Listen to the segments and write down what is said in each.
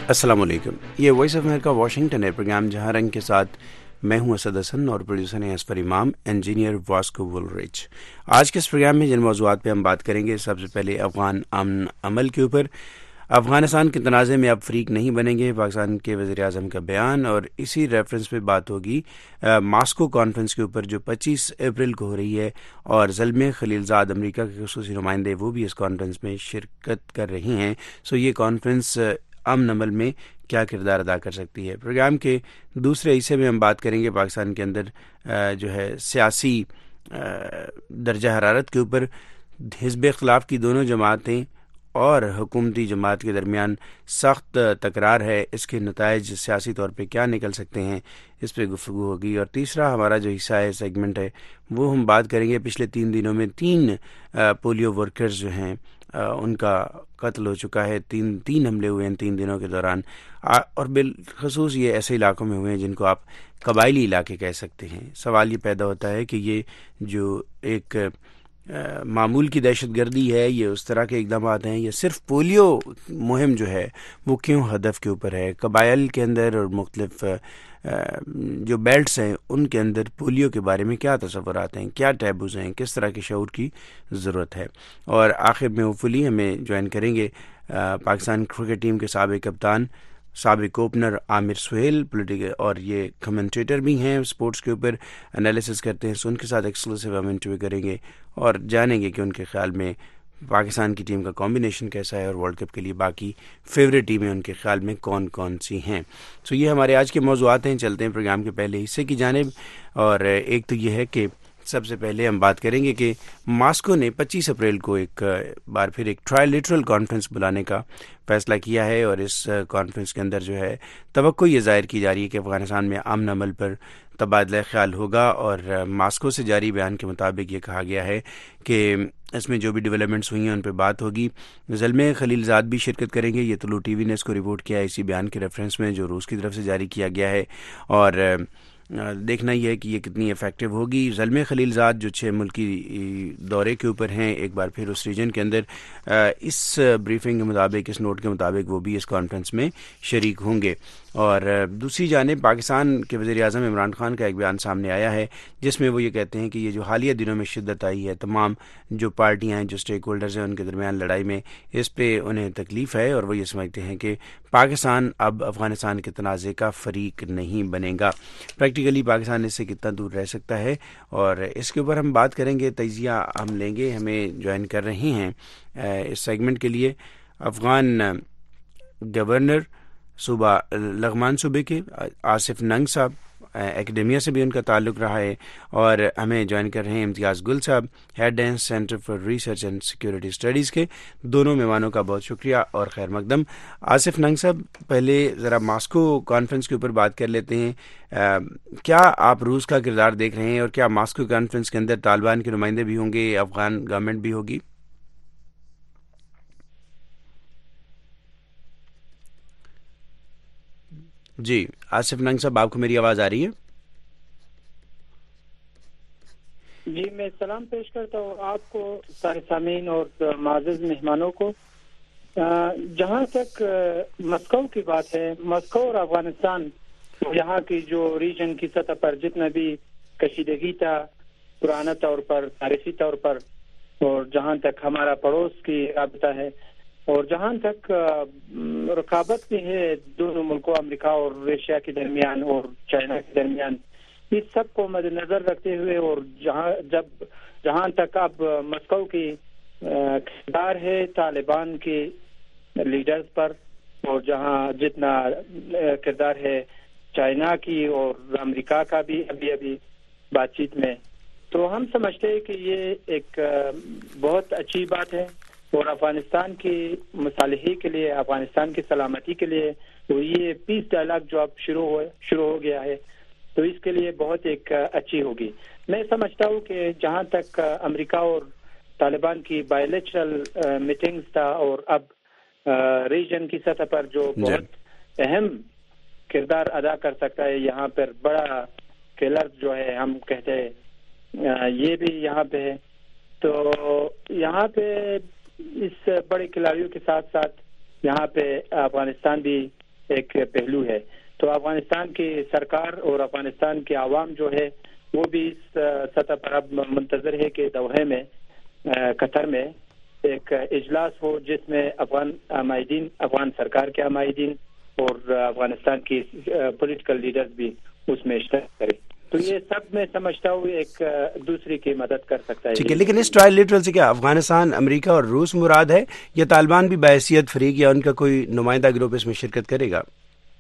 السلام علیکم. یہ وائس آف امریکہ واشنگٹن ہے، پروگرام جہاں رنگ کے ساتھ میں ہوں اسد حسن اور پروڈیوسر ہیں اسفر امام، انجینئر واسکو وولرچ. آج کے اس پروگرام میں جن موضوعات پہ ہم بات کریں گے، سب سے پہلے افغان امن عمل کے اوپر. افغانستان کے تنازع میں اب فریق نہیں بنیں گے، پاکستان کے وزیر اعظم کا بیان، اور اسی ریفرنس پہ بات ہوگی ماسکو کانفرنس کے اوپر جو 25 اپریل کو ہو رہی ہے، اور زلمے خلیل زاد امریکہ کے خصوصی نمائندے وہ بھی اس کانفرنس میں شرکت کر رہی ہیں. یہ کانفرنس امن عمل میں کیا کردار ادا کر سکتی ہے. پروگرام کے دوسرے حصے میں ہم بات کریں گے پاکستان کے اندر جو ہے سیاسی درجہ حرارت کے اوپر. حزب اختلاف کی دونوں جماعتیں اور حکومتی جماعت کے درمیان سخت تکرار ہے، اس کے نتائج سیاسی طور پہ کیا نکل سکتے ہیں، اس پہ گفتگو ہوگی. اور تیسرا ہمارا جو حصہ ہے، سیگمنٹ ہے، وہ ہم بات کریں گے پچھلے 3 دنوں میں 3 پولیو ورکرز جو ہیں ان کا قتل ہو چکا ہے. تین حملے ہوئے ہیں 3 دنوں کے دوران، اور بالخصوص یہ ایسے علاقوں میں ہوئے ہیں جن کو آپ قبائلی علاقے کہہ سکتے ہیں. سوال یہ پیدا ہوتا ہے کہ یہ جو ایک معمول کی دہشت گردی ہے، یہ اس طرح کے اقدامات ہیں، یہ صرف پولیو مہم جو ہے وہ کیوں ہدف کے اوپر ہے؟ قبائل کے اندر اور مختلف جو بیلٹس ہیں ان کے اندر پولیو کے بارے میں کیا تصورات ہیں، کیا ٹیبوز ہیں، کس طرح کے شعور کی ضرورت ہے. اور آخر میں ہوپفلی ہمیں جوائن کریں گے پاکستان کرکٹ ٹیم کے سابق کپتان، سابق اوپنر عامر سہیل، پولیٹیکل اور یہ کمنٹیٹر بھی ہیں، سپورٹس کے اوپر انالیسس کرتے ہیں. ان کے ساتھ ایکسکلوسیو ہم انٹرویو کریں گے اور جانیں گے کہ ان کے خیال میں پاکستان کی ٹیم کا کمبینیشن کیسا ہے، اور ورلڈ کپ کے لیے باقی فیوریٹ ٹیمیں ان کے خیال میں کون کون سی ہیں. یہ ہمارے آج کے موضوعات ہیں. چلتے ہیں پروگرام کے پہلے حصے کی جانب، اور ایک تو یہ ہے کہ سب سے پہلے ہم بات کریں گے کہ ماسکو نے 25 اپریل کو ایک بار پھر ایک ٹرائلیٹرل کانفرنس بلانے کا فیصلہ کیا ہے، اور اس کانفرنس کے اندر جو ہے توقع یہ ظاہر کی جا رہی ہے کہ افغانستان میں امن عمل پر تبادلہ خیال ہوگا. اور ماسکو سے جاری بیان کے مطابق یہ کہا گیا ہے کہ اس میں جو بھی ڈیولپمنٹس ہوئی ہیں ان پہ بات ہوگی. زلمے خلیل زاد بھی شرکت کریں گے. یہ طلوع ٹی وی نے اس کو رپورٹ کیا ہے اسی بیان کے ریفرنس میں جو روس کی طرف سے جاری کیا گیا ہے، اور دیکھنا یہ ہے کہ یہ کتنی افیکٹو ہوگی. زلمے خلیل زاد جو 6 ملکی دورے کے اوپر ہیں ایک بار پھر اس ریجن کے اندر، اس بریفنگ کے مطابق، اس نوٹ کے مطابق وہ بھی اس کانفرنس میں شریک ہوں گے. اور دوسری جانب پاکستان کے وزیر اعظم عمران خان کا ایک بیان سامنے آیا ہے جس میں وہ یہ کہتے ہیں کہ یہ جو حالیہ دنوں میں شدت آئی ہے، تمام جو پارٹیاں ہیں، جو اسٹیک ہولڈرز ہیں، ان کے درمیان لڑائی میں، اس پہ انہیں تکلیف ہے، اور وہ یہ سمجھتے ہیں کہ پاکستان اب افغانستان کے تنازع کا فریق نہیں بنے گا. پریکٹیکلی پاکستان اس سے کتنا دور رہ سکتا ہے، اور اس کے اوپر ہم بات کریں گے، تجزیہ ہم لیں گے. ہمیں جوائن کر رہے ہیں اس سیگمنٹ کے لیے افغان گورنر صوبہ لغمان صوبے کے آصف ننگ صاحب، اکیڈیمیا سے بھی ان کا تعلق رہا ہے، اور ہمیں جوائن کر رہے ہیں Imtiaz Gul Sahib, head and center for research and security studies کے. دونوں مہمانوں کا بہت شکریہ اور خیر مقدم. آصف ننگ صاحب، پہلے ذرا ماسکو کانفرنس کے اوپر بات کر لیتے ہیں. کیا آپ روس کا کردار دیکھ رہے ہیں، اور کیا ماسکو کانفرنس کے اندر طالبان کے نمائندے بھی ہوں گے، افغان گورنمنٹ بھی ہوگی؟ جی آصف ننگ صاحب، آپ کو میری آواز آ رہی ہے؟ جی، میں سلام پیش کرتا ہوں آپ کو، سارے سامعین اور معزز مہمانوں کو. جہاں تک مسکو کی بات ہے، مسکو اور افغانستان یہاں کی جو ریجن کی سطح پر جتنا بھی کشیدگی تھا پرانا طور پر، تاریخی طور پر، اور جہاں تک ہمارا پڑوس کی رابطہ ہے، اور جہاں تک رقابت بھی ہے دونوں ملکوں امریکہ اور ایشیا کے درمیان اور چائنا کے درمیان، اس سب کو مد نظر رکھتے ہوئے، اور جہاں تک اب مسکو کی کردار ہے طالبان کے لیڈرز پر، اور جہاں جتنا کردار ہے چائنا کی اور امریکہ کا بھی ابھی بات چیت میں، تو ہم سمجھتے ہیں کہ یہ ایک بہت اچھی بات ہے، اور افغانستان کی مصالحے کے لیے، افغانستان کی سلامتی کے لیے، تو یہ پیس ڈائلاگ جو اب شروع ہو گیا ہے، تو اس کے لیے بہت ایک اچھی ہوگی. میں سمجھتا ہوں کہ جہاں تک امریکہ اور طالبان کی بائیلیٹرل میٹنگز تھا، اور اب ریجن کی سطح پر جو بہت اہم کردار ادا کر سکتا ہے، یہاں پر بڑا کلر جو ہے ہم کہتے ہیں، یہ بھی یہاں پہ ہے. تو یہاں پہ اس بڑے کھلاڑیوں کے ساتھ ساتھ یہاں پہ افغانستان بھی ایک پہلو ہے. تو افغانستان کی سرکار اور افغانستان کے عوام جو ہے وہ بھی اس سطح پر اب منتظر ہے کہ دوحہ میں قطر میں ایک اجلاس ہو جس میں افغان عمائدین، افغان سرکار کے عمائدین اور افغانستان کی پولیٹیکل لیڈرز بھی اس میں اشتراک کرے. تو یہ سب میں سمجھتا ہوں ایک دوسری کی مدد کر سکتا ہے. ٹھیک ہے، لیکن اس ٹرائل لیٹرل سے کیا افغانستان، امریکہ اور روس مراد ہے یا طالبان بھی بحیثیت فریق یا ان کا کوئی نمائندہ گروپ اس میں شرکت کرے گا؟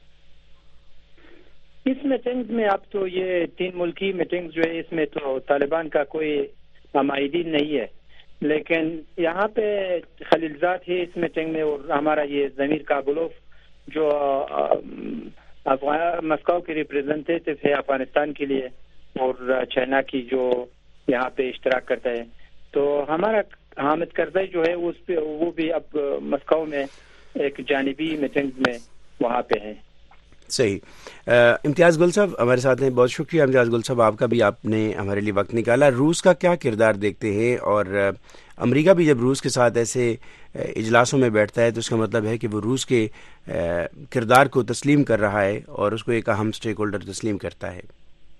اس میٹنگز میں اب تو یہ 3 ملکی میٹنگز جو ہے اس میں تو طالبان کا کوئی عمائدین نہیں ہے، لیکن یہاں پہ خلیلزاد ہے اس میٹنگ میں، اور ہمارا یہ ضمیر کابلوف جو مسکو کی ریپریزنٹیٹو ہے افغانستان کے لیے، اور چائنا کی جو یہاں پہ اشتراک کرتا ہے. تو ہمارا حامد کرزئی جو ہے اس پہ وہ بھی اب مسکو میں ایک جانبی میٹنگ میں وہاں پہ ہیں. صحیح. امتیاز گل صاحب ہمارے ساتھ ہیں، بہت شکریہ امتیاز گل صاحب، آپ کا بھی آپ نے ہمارے لیے وقت نکالا. روس کا کیا کردار دیکھتے ہیں، اور امریکہ بھی جب روس کے ساتھ ایسے اجلاسوں میں بیٹھتا ہے تو اس کا مطلب ہے کہ وہ روس کے کردار کو تسلیم کر رہا ہے اور اس کو ایک اہم سٹیک ہولڈر تسلیم کرتا ہے.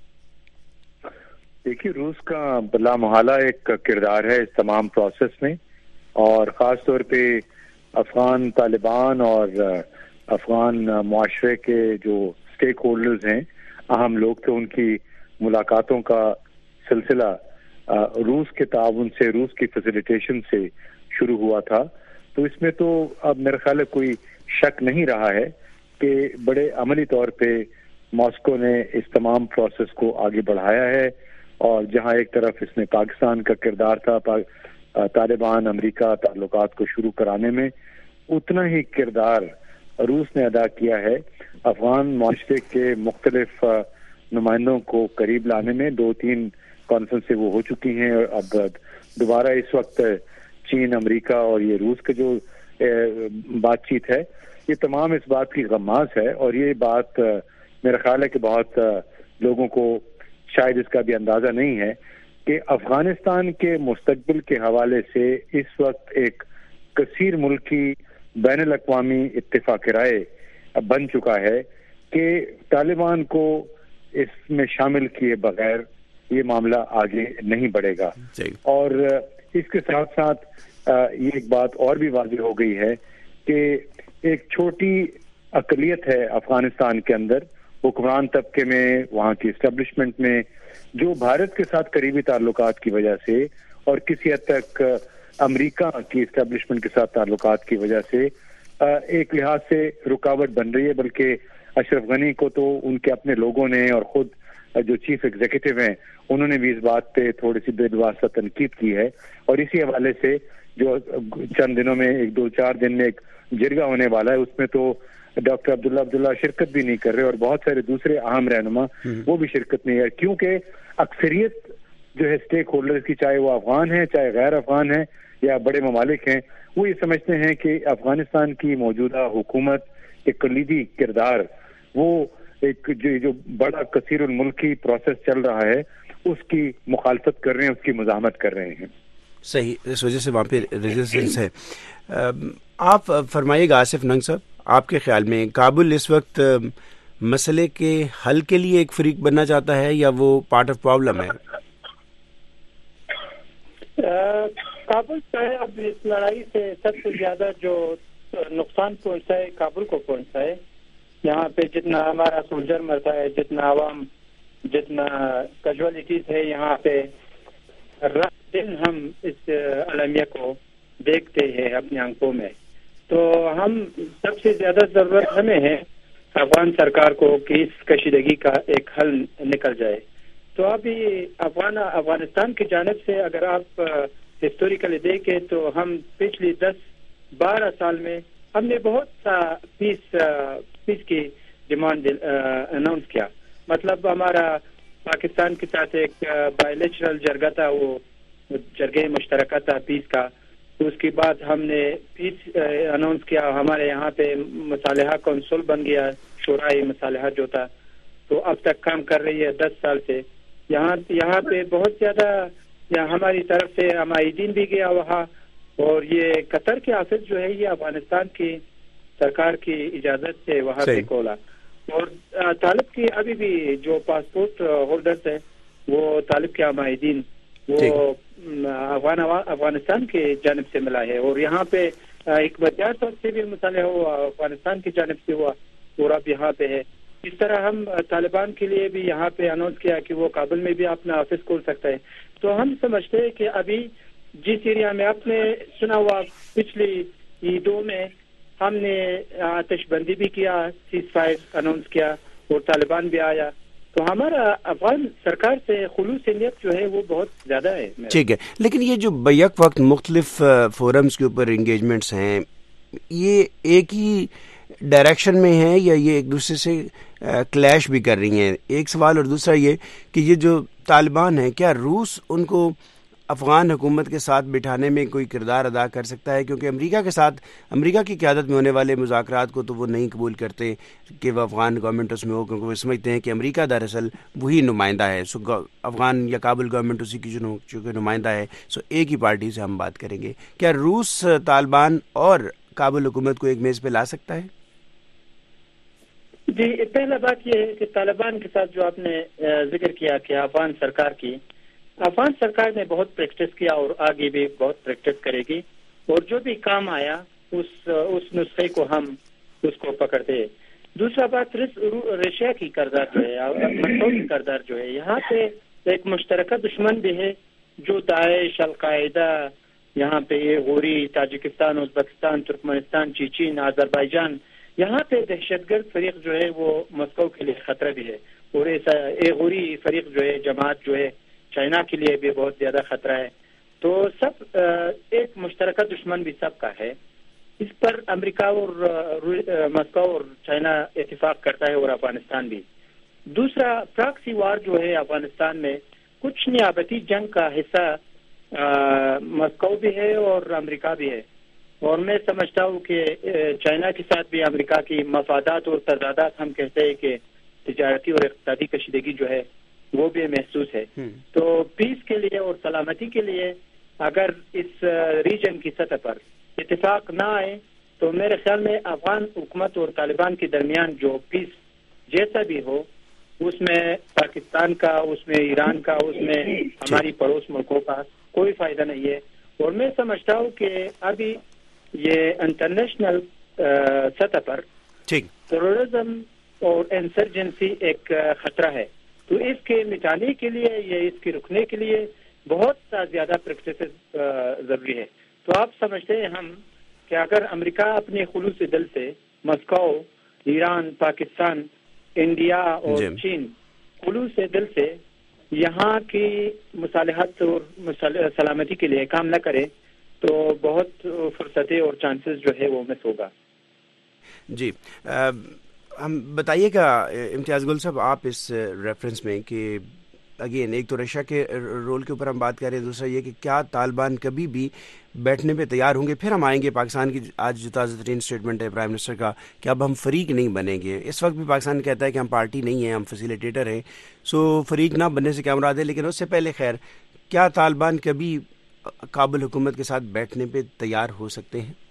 دیکھیے، روس کا بلا محالہ ایک کردار ہے اس تمام پروسیس میں، اور خاص طور پہ افغان طالبان اور افغان معاشرے کے جو سٹیک ہولڈرز ہیں، اہم لوگ تھے، ان کی ملاقاتوں کا سلسلہ روس کے تعاون سے، روس کی فیسیلیٹیشن سے شروع ہوا تھا. تو اس میں تو اب میرا خیال ہے کوئی شک نہیں رہا ہے کہ بڑے عملی طور پہ ماسکو نے اس تمام پروسیس کو آگے بڑھایا ہے، اور جہاں ایک طرف اس میں پاکستان کا کردار تھا طالبان امریکہ تعلقات کو شروع کرانے میں، اتنا ہی کردار روس نے ادا کیا ہے افغان معاشرے کے مختلف نمائندوں کو قریب لانے میں. 2-3 کانفرنسیں وہ ہو چکی ہیں، اور اب دوبارہ اس وقت چین، امریکہ اور یہ روس کا جو بات چیت ہے، یہ تمام اس بات کی غماز ہے. اور یہ بات میرا خیال ہے کہ بہت لوگوں کو شاید اس کا بھی اندازہ نہیں ہے کہ افغانستان کے مستقبل کے حوالے سے اس وقت ایک کثیر ملکی بین الاقوامی اتفاق رائے بن چکا ہے کہ طالبان کو اس میں شامل کیے بغیر یہ معاملہ آگے نہیں بڑھے گا. اور اس کے ساتھ ساتھ یہ ایک بات اور بھی واضح ہو گئی ہے کہ ایک چھوٹی اقلیت ہے افغانستان کے اندر، حکمران طبقے میں، وہاں کی اسٹیبلشمنٹ میں، جو بھارت کے ساتھ قریبی تعلقات کی وجہ سے اور کسی حد تک امریکہ کی اسٹیبلشمنٹ کے ساتھ تعلقات کی وجہ سے ایک لحاظ سے رکاوٹ بن رہی ہے. بلکہ اشرف غنی کو تو ان کے اپنے لوگوں نے اور خود جو چیف ایگزیکٹو ہیں انہوں نے بھی اس بات پہ تھوڑی سی بےواسطہ تنقید کی ہے. اور اسی حوالے سے جو چند دنوں میں 1-2-4 دن میں ایک جرگہ ہونے والا ہے، اس میں تو ڈاکٹر عبداللہ شرکت بھی نہیں کر رہے، اور بہت سارے دوسرے اہم رہنما وہ بھی شرکت نہیں ہے، کیونکہ اکثریت جو ہے اسٹیک ہولڈرز کی، چاہے وہ افغان ہیں چاہے غیر افغان ہیں یا بڑے ممالک ہیں، وہ یہ سمجھتے ہیں کہ افغانستان کی موجودہ حکومت کے کلیدی کردار، وہ ایک جو بڑا کثیر الملکی پروسیس چل رہا ہے اس کی مخالفت کر رہے ہیں، اس کی مزاحمت کر رہے ہیں. صحیح، اس وجہ سے وہاں پہ ریزسٹنس ہے. آپ فرمائیے گا آصف ننگ صاحب، آپ کے خیال میں کابل اس وقت مسئلے کے حل کے لیے ایک فریق بننا چاہتا ہے یا وہ پارٹ آف پرابلم ہے؟ کابل جو ہے اب اس لڑائی سے سب سے زیادہ جو نقصان پہنچتا ہے کابل کو پہنچتا ہے. یہاں پہ جتنا ہمارا سولجر مرتا ہے، جتنا عوام، جتنا کیجوالٹیز ہے، یہاں پہ رات دن ہم اس المیہ کو دیکھتے ہیں اپنی آنکھوں میں. تو ہم سب سے زیادہ ضرورت ہمیں ہے افغان سرکار کو کہ اس کشیدگی کا ایک حل نکل جائے. تو ابھی افغانستان کی جانب سے اگر آپ ہسٹوریکلی دیکھیں تو ہم پچھلی 10-12 سال میں ہم نے بہت سا پیس کی ڈیمانڈ اناؤنس کیا. مطلب ہمارا پاکستان کے ساتھ ایک بائیلیٹرل جرگہ تھا، وہ جرگہ مشترکہ تھا پیس کا. اس کے بعد ہم نے پیس اناؤنس کیا. ہمارے یہاں پہ مصالحہ کونسل بن گیا، شورائے مصالحہ جو تھا، تو اب تک کام کر رہی ہے 10 سال سے. یہاں پہ بہت زیادہ ہماری طرف سے عمائدین بھی گیا وہاں. اور یہ قطر کے آفس جو ہے یہ افغانستان کی سرکار کی اجازت سے وہاں پہ کھولا. اور طالب کی ابھی بھی جو پاسپورٹ ہولڈرز ہیں وہ طالب کے معاہدین وہ افغانستان کی جانب سے ملا ہے, اور یہاں پہ ایک بچار سے بھی مطالعہ ہوا افغانستان کی جانب سے ہوا اور اب یہاں پہ ہے. اس طرح ہم طالبان کے لیے بھی یہاں پہ اناؤنس کیا کہ وہ کابل میں بھی اپنا آفس کھول سکتا ہے. تو ہم سمجھتے ہیں کہ ابھی جس ایریا میں آپ نے سنا ہوا پچھلی عیدوں میں ہم نے آتش بندی بھی کیا, سیز فائر اناؤنس کیا اور طالبان بھی آیا, تو ہمارا افغان سرکار سے خلوص نیت جو ہے وہ بہت زیادہ ہے. ٹھیک ہے, لیکن یہ جو بیک وقت مختلف فورمز کے اوپر انگیجمنٹس ہیں یہ ایک ہی ڈائریکشن میں ہیں یا یہ ایک دوسرے سے کلیش بھی کر رہی ہیں؟ ایک سوال. اور دوسرا یہ کہ یہ جو طالبان ہیں کیا روس ان کو افغان حکومت کے ساتھ بٹھانے میں کوئی کردار ادا کر سکتا ہے؟ کیونکہ امریکا کی قیادت میں ہونے والے مذاکرات کو تو وہ نہیں قبول کرتے کہ وہ افغان گورنمنٹ اس میں ہو, کیونکہ وہ سمجھتے ہیں کہ امریکا دراصل وہی نمائندہ ہے. افغان یا کابل گورنمنٹ اسی کی چونکہ نمائندہ ہے, ایک ہی پارٹی سے ہم بات کریں گے. کیا روس طالبان اور کابل حکومت کو ایک میز پہ لا سکتا ہے؟ جی, پہلا بات یہ ہے کہ طالبان کے ساتھ جو آپ نے ذکر کیا کہ افغان سرکار نے بہت پریکٹس کیا اور آگے بھی بہت پریکٹس کرے گی, اور جو بھی کام آیا اس نسخے کو ہم اس کو پکڑتے ہیں. دوسرا بات رشیا کی کردار جو ہے, مسعود کی کردار جو ہے, یہاں پہ ایک مشترکہ دشمن بھی ہے جو داعش, القاعدہ, یہاں پہ یہ Ghori, Tajikistan, Uzbekistan, Turkmenistan, Chechen, Azerbaijan, یہاں پہ دہشت گرد فریق جو ہے وہ مسکو کے لیے خطرہ بھی ہے, اور ایسا غوری فریق جو ہے, جماعت جو ہے, چائنا کے لیے بھی بہت زیادہ خطرہ ہے. تو سب ایک مشترکہ دشمن بھی سب کا ہے. اس پر امریکہ اور مسکو اور چائنا اتفاق کرتا ہے, اور افغانستان بھی. دوسرا, پراکسی وار جو ہے افغانستان میں کچھ نیابتی جنگ کا حصہ مسکو بھی ہے اور امریکہ بھی ہے, اور میں سمجھتا ہوں کہ چائنا کے ساتھ بھی امریکہ کی مفادات اور تضادات, ہم کہتے ہیں کہ تجارتی اور اقتصادی کشیدگی جو ہے وہ بھی محسوس ہے. تو پیس کے لیے اور سلامتی کے لیے اگر اس ریجن کی سطح پر اتفاق نہ آئے تو میرے خیال میں افغان حکومت اور طالبان کے درمیان جو پیس جیسا بھی ہو, اس میں پاکستان کا, اس میں ایران کا, اس میں ہماری پڑوس ملکوں کا کوئی فائدہ نہیں ہے. اور میں سمجھتا ہوں کہ ابھی یہ انٹرنیشنل سطح پر ٹیررزم اور انسرجنسی ایک خطرہ ہے. تو اس کے مٹانے کے لیے یا اس کے رکنے کے لیے بہت سا زیادہ پریکٹسز ضروری ہے. تو آپ سمجھتے ہیں ہم کہ اگر امریکہ اپنے خلوص دل سے مسکو, ایران, پاکستان, انڈیا اور چین خلوص دل سے یہاں کی مصالحت اور سلامتی کے لیے کام نہ کرے تو بہت فرصتیں اور چانسز جو ہے وہ مس ہوگا. جی, ہم بتائیے گا امتیاز گل صاحب آپ اس ریفرنس میں کہ اگین ایک تو رشیا کے رول کے اوپر ہم بات کر رہے ہیں, دوسرا یہ کہ کیا طالبان کبھی بھی بیٹھنے پہ تیار ہوں گے؟ پھر ہم آئیں گے پاکستان کی آج جو تازہ ترین اسٹیٹمنٹ ہے پرائم منسٹر کا کہ اب ہم فریق نہیں بنیں گے. اس وقت بھی پاکستان کہتا ہے کہ ہم پارٹی نہیں ہیں, ہم فیسیلیٹیٹر ہیں, فریق نہ بننے سے کیا مراد ہے. لیکن اس سے پہلے خیر کیا طالبان کبھی کابل حکومت کے ساتھ بیٹھنے پہ تیار ہو سکتے ہیں؟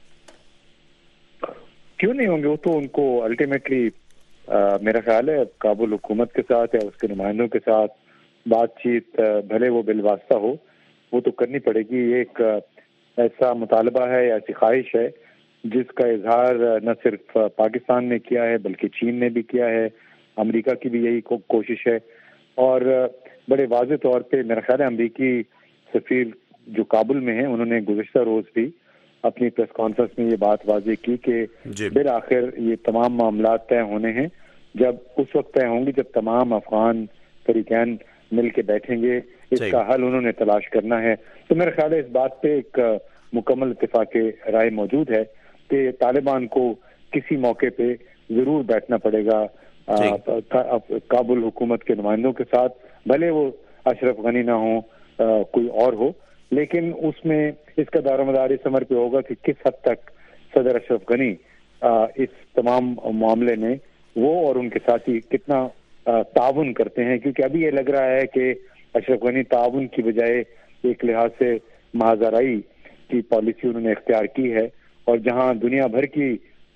کیوں نہیں ہوں گے, وہ تو ان کو الٹیمیٹلی میرا خیال ہے کابل حکومت کے ساتھ یا اس کے نمائندوں کے ساتھ بات چیت بھلے وہ بالواسطہ ہو وہ تو کرنی پڑے گی. یہ ایک ایسا مطالبہ ہے یا ایسی خواہش ہے جس کا اظہار نہ صرف پاکستان نے کیا ہے بلکہ چین نے بھی کیا ہے, امریکہ کی بھی یہی کوشش ہے. اور بڑے واضح طور پہ میرا خیال ہے امریکی سفیر جو کابل میں ہیں انہوں نے گزشتہ روز بھی اپنی پریس کانفرنس میں یہ بات واضح کی کہ بالآخر یہ تمام معاملات طے ہونے ہیں, جب اس وقت طے ہوں گے جب تمام افغان فریقین مل کے بیٹھیں گے, اس کا حل انہوں نے تلاش کرنا ہے. تو میرا خیال ہے اس بات پہ ایک مکمل اتفاق رائے موجود ہے کہ طالبان کو کسی موقع پہ ضرور بیٹھنا پڑے گا کابل حکومت کے نمائندوں کے ساتھ, بھلے وہ اشرف غنی نہ ہوں کوئی اور ہو, لیکن اس میں اس کا دار و مدار اس عمر پہ ہوگا کہ کس حد تک صدر اشرف غنی اس تمام معاملے میں وہ اور ان کے ساتھی کتنا تعاون کرتے ہیں. کیونکہ ابھی یہ لگ رہا ہے کہ اشرف غنی تعاون کی بجائے ایک لحاظ سے محاذرائی کی پالیسی انہوں نے اختیار کی ہے, اور جہاں دنیا بھر کی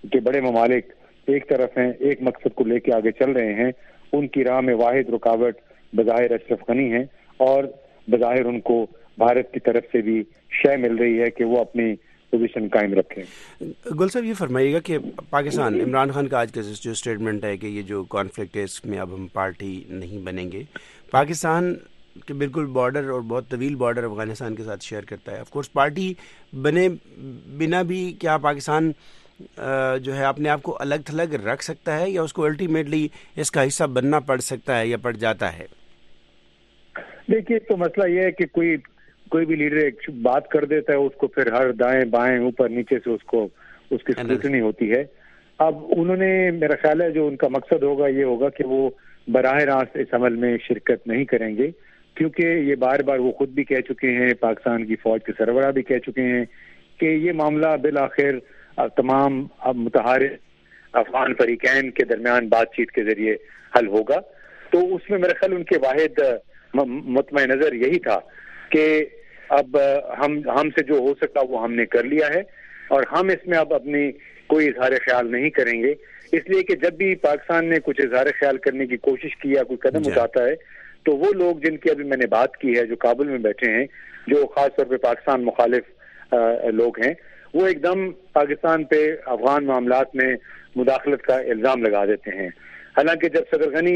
کہ بڑے ممالک ایک طرف ہیں، ایک مقصد کو لے کے آگے چل رہے ہیں، ان کی راہ میں واحد رکاوٹ بظاہر اشرف غنی ہے، اور بظاہر ان کو بھارت کی طرف سے بھی شے مل رہی ہے کہ وہ اپنی پوزیشن قائم رکھیں۔ گل صاحب یہ فرمائیے گا کہ پاکستان، عمران خان کا آج کا جو اسٹیٹمنٹ ہے کہ یہ جو کانفلکٹ ہے اس میں اب ہم پارٹی نہیں بنیں گے، پاکستان کہ بالکل بارڈر اور بہت طویل بارڈر افغانستان کے ساتھ شیئر کرتا ہے، آف کورس پارٹی بنے بنا بھی کیا پاکستان جو ہے اپنے آپ کو الگ تھلگ رکھ سکتا ہے، یا اس کو الٹیمیٹلی اس کا حصہ بننا پڑ سکتا ہے یا پڑ جاتا ہے؟ دیکھیے تو مسئلہ یہ ہے کہ کوئی بھی لیڈر ایک بات کر دیتا ہے، اس کو پھر ہر دائیں بائیں اوپر نیچے سے اس کی اسکروٹنی ہوتی ہے۔ اب انہوں نے، میرا خیال ہے جو ان کا مقصد ہوگا یہ ہوگا کہ وہ براہ راست اس عمل میں شرکت نہیں کریں گے، کیونکہ یہ بار بار وہ خود بھی کہہ چکے ہیں، پاکستان کی فوج کے سربراہ بھی کہہ چکے ہیں کہ یہ معاملہ بالآخر تمام متحارب افغان فریقین کے درمیان بات چیت کے ذریعے حل ہوگا۔ تو اس میں میرا خیال ان کے واحد مطمئن نظر یہی تھا کہ اب ہم سے جو ہو سکتا وہ ہم نے کر لیا ہے، اور ہم اس میں اب اپنی کوئی اظہار خیال نہیں کریں گے، اس لیے کہ جب بھی پاکستان نے کچھ اظہار خیال کرنے کی کوشش کی یا کوئی قدم اٹھاتا ہے تو وہ لوگ جن کی ابھی میں نے بات کی ہے، جو کابل میں بیٹھے ہیں، جو خاص طور پہ پاکستان مخالف لوگ ہیں، وہ ایک دم پاکستان پہ افغان معاملات میں مداخلت کا الزام لگا دیتے ہیں۔ حالانکہ جب صدر غنی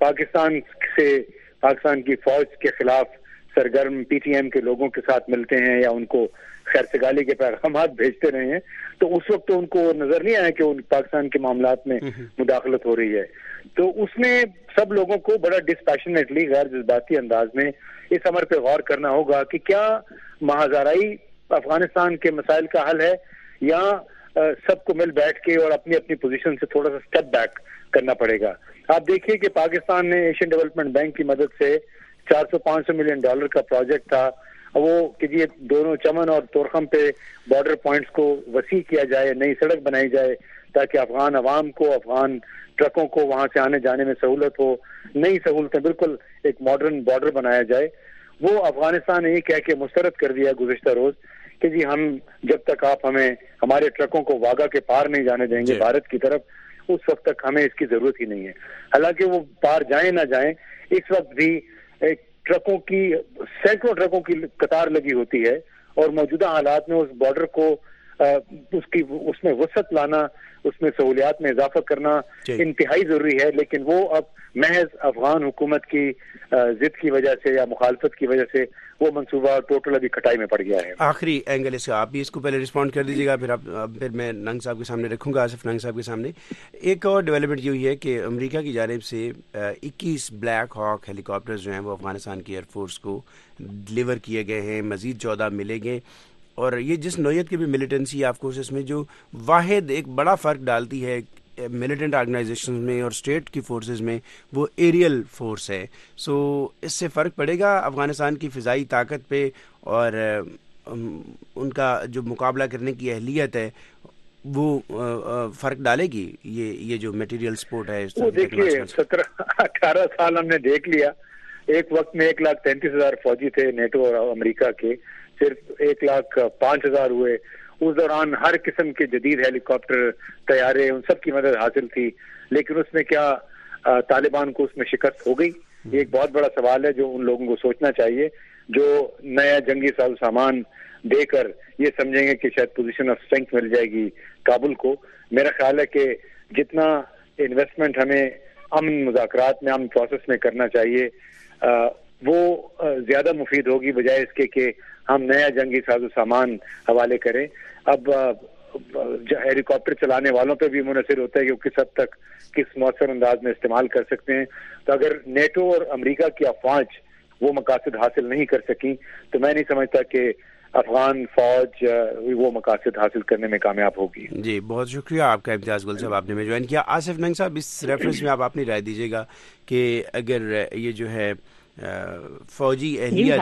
پاکستان کی فوج کے خلاف سرگرم پی ٹی ایم کے لوگوں کے ساتھ ملتے ہیں یا ان کو خیر سگالی کے پیغامات بھیجتے رہے ہیں، تو اس وقت تو ان کو نظر نہیں آیا کہ ان پاکستان کے معاملات میں مداخلت ہو رہی ہے۔ تو اس میں سب لوگوں کو بڑا ڈسپیشنیٹلی، غیر جذباتی انداز میں اس امر پہ غور کرنا ہوگا کہ کیا مہازارائی افغانستان کے مسائل کا حل ہے، یا سب کو مل بیٹھ کے اور اپنی اپنی پوزیشن سے تھوڑا سا اسٹیپ بیک کرنا پڑے گا۔ آپ دیکھیے کہ پاکستان نے ایشین ڈیولپمنٹ بینک کی مدد سے 400-500 ملین ڈالر کا پروجیکٹ تھا وہ کہ یہ دونوں چمن اور تورخم پہ بارڈر پوائنٹس کو وسیع کیا جائے، نئی سڑک بنائی جائے تاکہ افغان عوام کو، افغان ٹرکوں کو وہاں سے آنے جانے میں سہولت ہو، نئی سہولتیں، بالکل ایک ماڈرن بارڈر بنایا جائے۔ وہ افغانستان نے یہ کہہ کے مسترد کر دیا گزشتہ روز کہ جی ہم جب تک آپ ہمیں ہمارے ٹرکوں کو واگا کے پار نہیں جانے دیں گے بھارت کی طرف، اس وقت تک ہمیں اس کی ضرورت ہی نہیں ہے۔ حالانکہ وہ پار جائیں نہ جائیں، اس وقت بھی ٹرکوں کی، سینکڑوں ٹرکوں کی قطار لگی ہوتی ہے، اور موجودہ حالات میں اس بارڈر کو اس میں وسعت لانا، اس میں سہولیات میں اضافہ کرنا انتہائی ضروری ہے، لیکن وہ اب محض افغان حکومت کی ضد کی وجہ سے یا مخالفت کی وجہ سے وہ منصوبہ ٹوٹل ابھی کھٹائی میں پڑ گیا ہے۔ آخری اینگل اس کا آپ بھی اس کو پہلے رسپونڈ کر دیجیے گا، پھر میں ننگ صاحب کے سامنے رکھوں گا، آصف ننگ صاحب کے سامنے۔ ایک اور ڈیولپمنٹ یہ ہوئی ہے کہ امریکہ کی جانب سے 21 بلیک ہاک ہیلی کاپٹرز جو ہیں وہ افغانستان کی ایئر فورس کو ڈلیور کیے گئے ہیں، مزید 14 ملیں گے، اور یہ جس نوعیت کی بھی ملیٹنسی آف کورس اس میں جو واحد ایک بڑا فرق ڈالتی ہے ملیٹنٹ آرگنائزیشن میں اور اسٹیٹ کی فورسز میں، وہ ایریل فورس ہے۔ سو اس سے فرق پڑے گا افغانستان کی فضائی طاقت پہ، اور ان کا جو مقابلہ کرنے کی اہلیت ہے وہ فرق ڈالے گی یہ جو میٹیریل سپورٹ ہے۔ وہ دیکھیے 17-18 سال ہم نے دیکھ لیا، ایک وقت میں 1,33,000 فوجی تھے نیٹو اور امریکہ کے، صرف 1,05,000 ہوئے۔ اس دوران ہر قسم کے جدید ہیلی کاپٹر، طیارے، ان سب کی مدد حاصل تھی، لیکن اس میں کیا طالبان کو اس میں شکست ہو گئی؟ یہ ایک بہت بڑا سوال ہے جو ان لوگوں کو سوچنا چاہیے جو نیا جنگی ساز و سامان دے کر یہ سمجھیں گے کہ شاید پوزیشن آف اسٹرینتھ مل جائے گی کابل کو۔ میرا خیال ہے کہ جتنا انویسٹمنٹ ہمیں امن مذاکرات میں، امن پروسیس میں کرنا چاہیے، وہ زیادہ مفید ہوگی بجائے اس کے کہ ہم نیا جنگی ساز و سامان حوالے کریں۔ اب ہیلی کاپٹر چلانے والوں پہ بھی منحصر ہوتا ہے کہ وہ کس حد تک، کس مؤثر انداز میں استعمال کر سکتے ہیں۔ تو اگر نیٹو اور امریکہ کی افواج وہ مقاصد حاصل نہیں کر سکیں تو میں نہیں سمجھتا کہ افغان فوج وہ مقاصد حاصل کرنے میں کامیاب ہوگی۔ جی بہت شکریہ آپ کا امتیاز گل صاحب، آپ نے میں جوائن کیا۔ آصف ننگ صاحب اس ریفرنس میں آپ اپنی رائے دیجیے گا کہ اگر یہ جو ہے فوجی اہلیت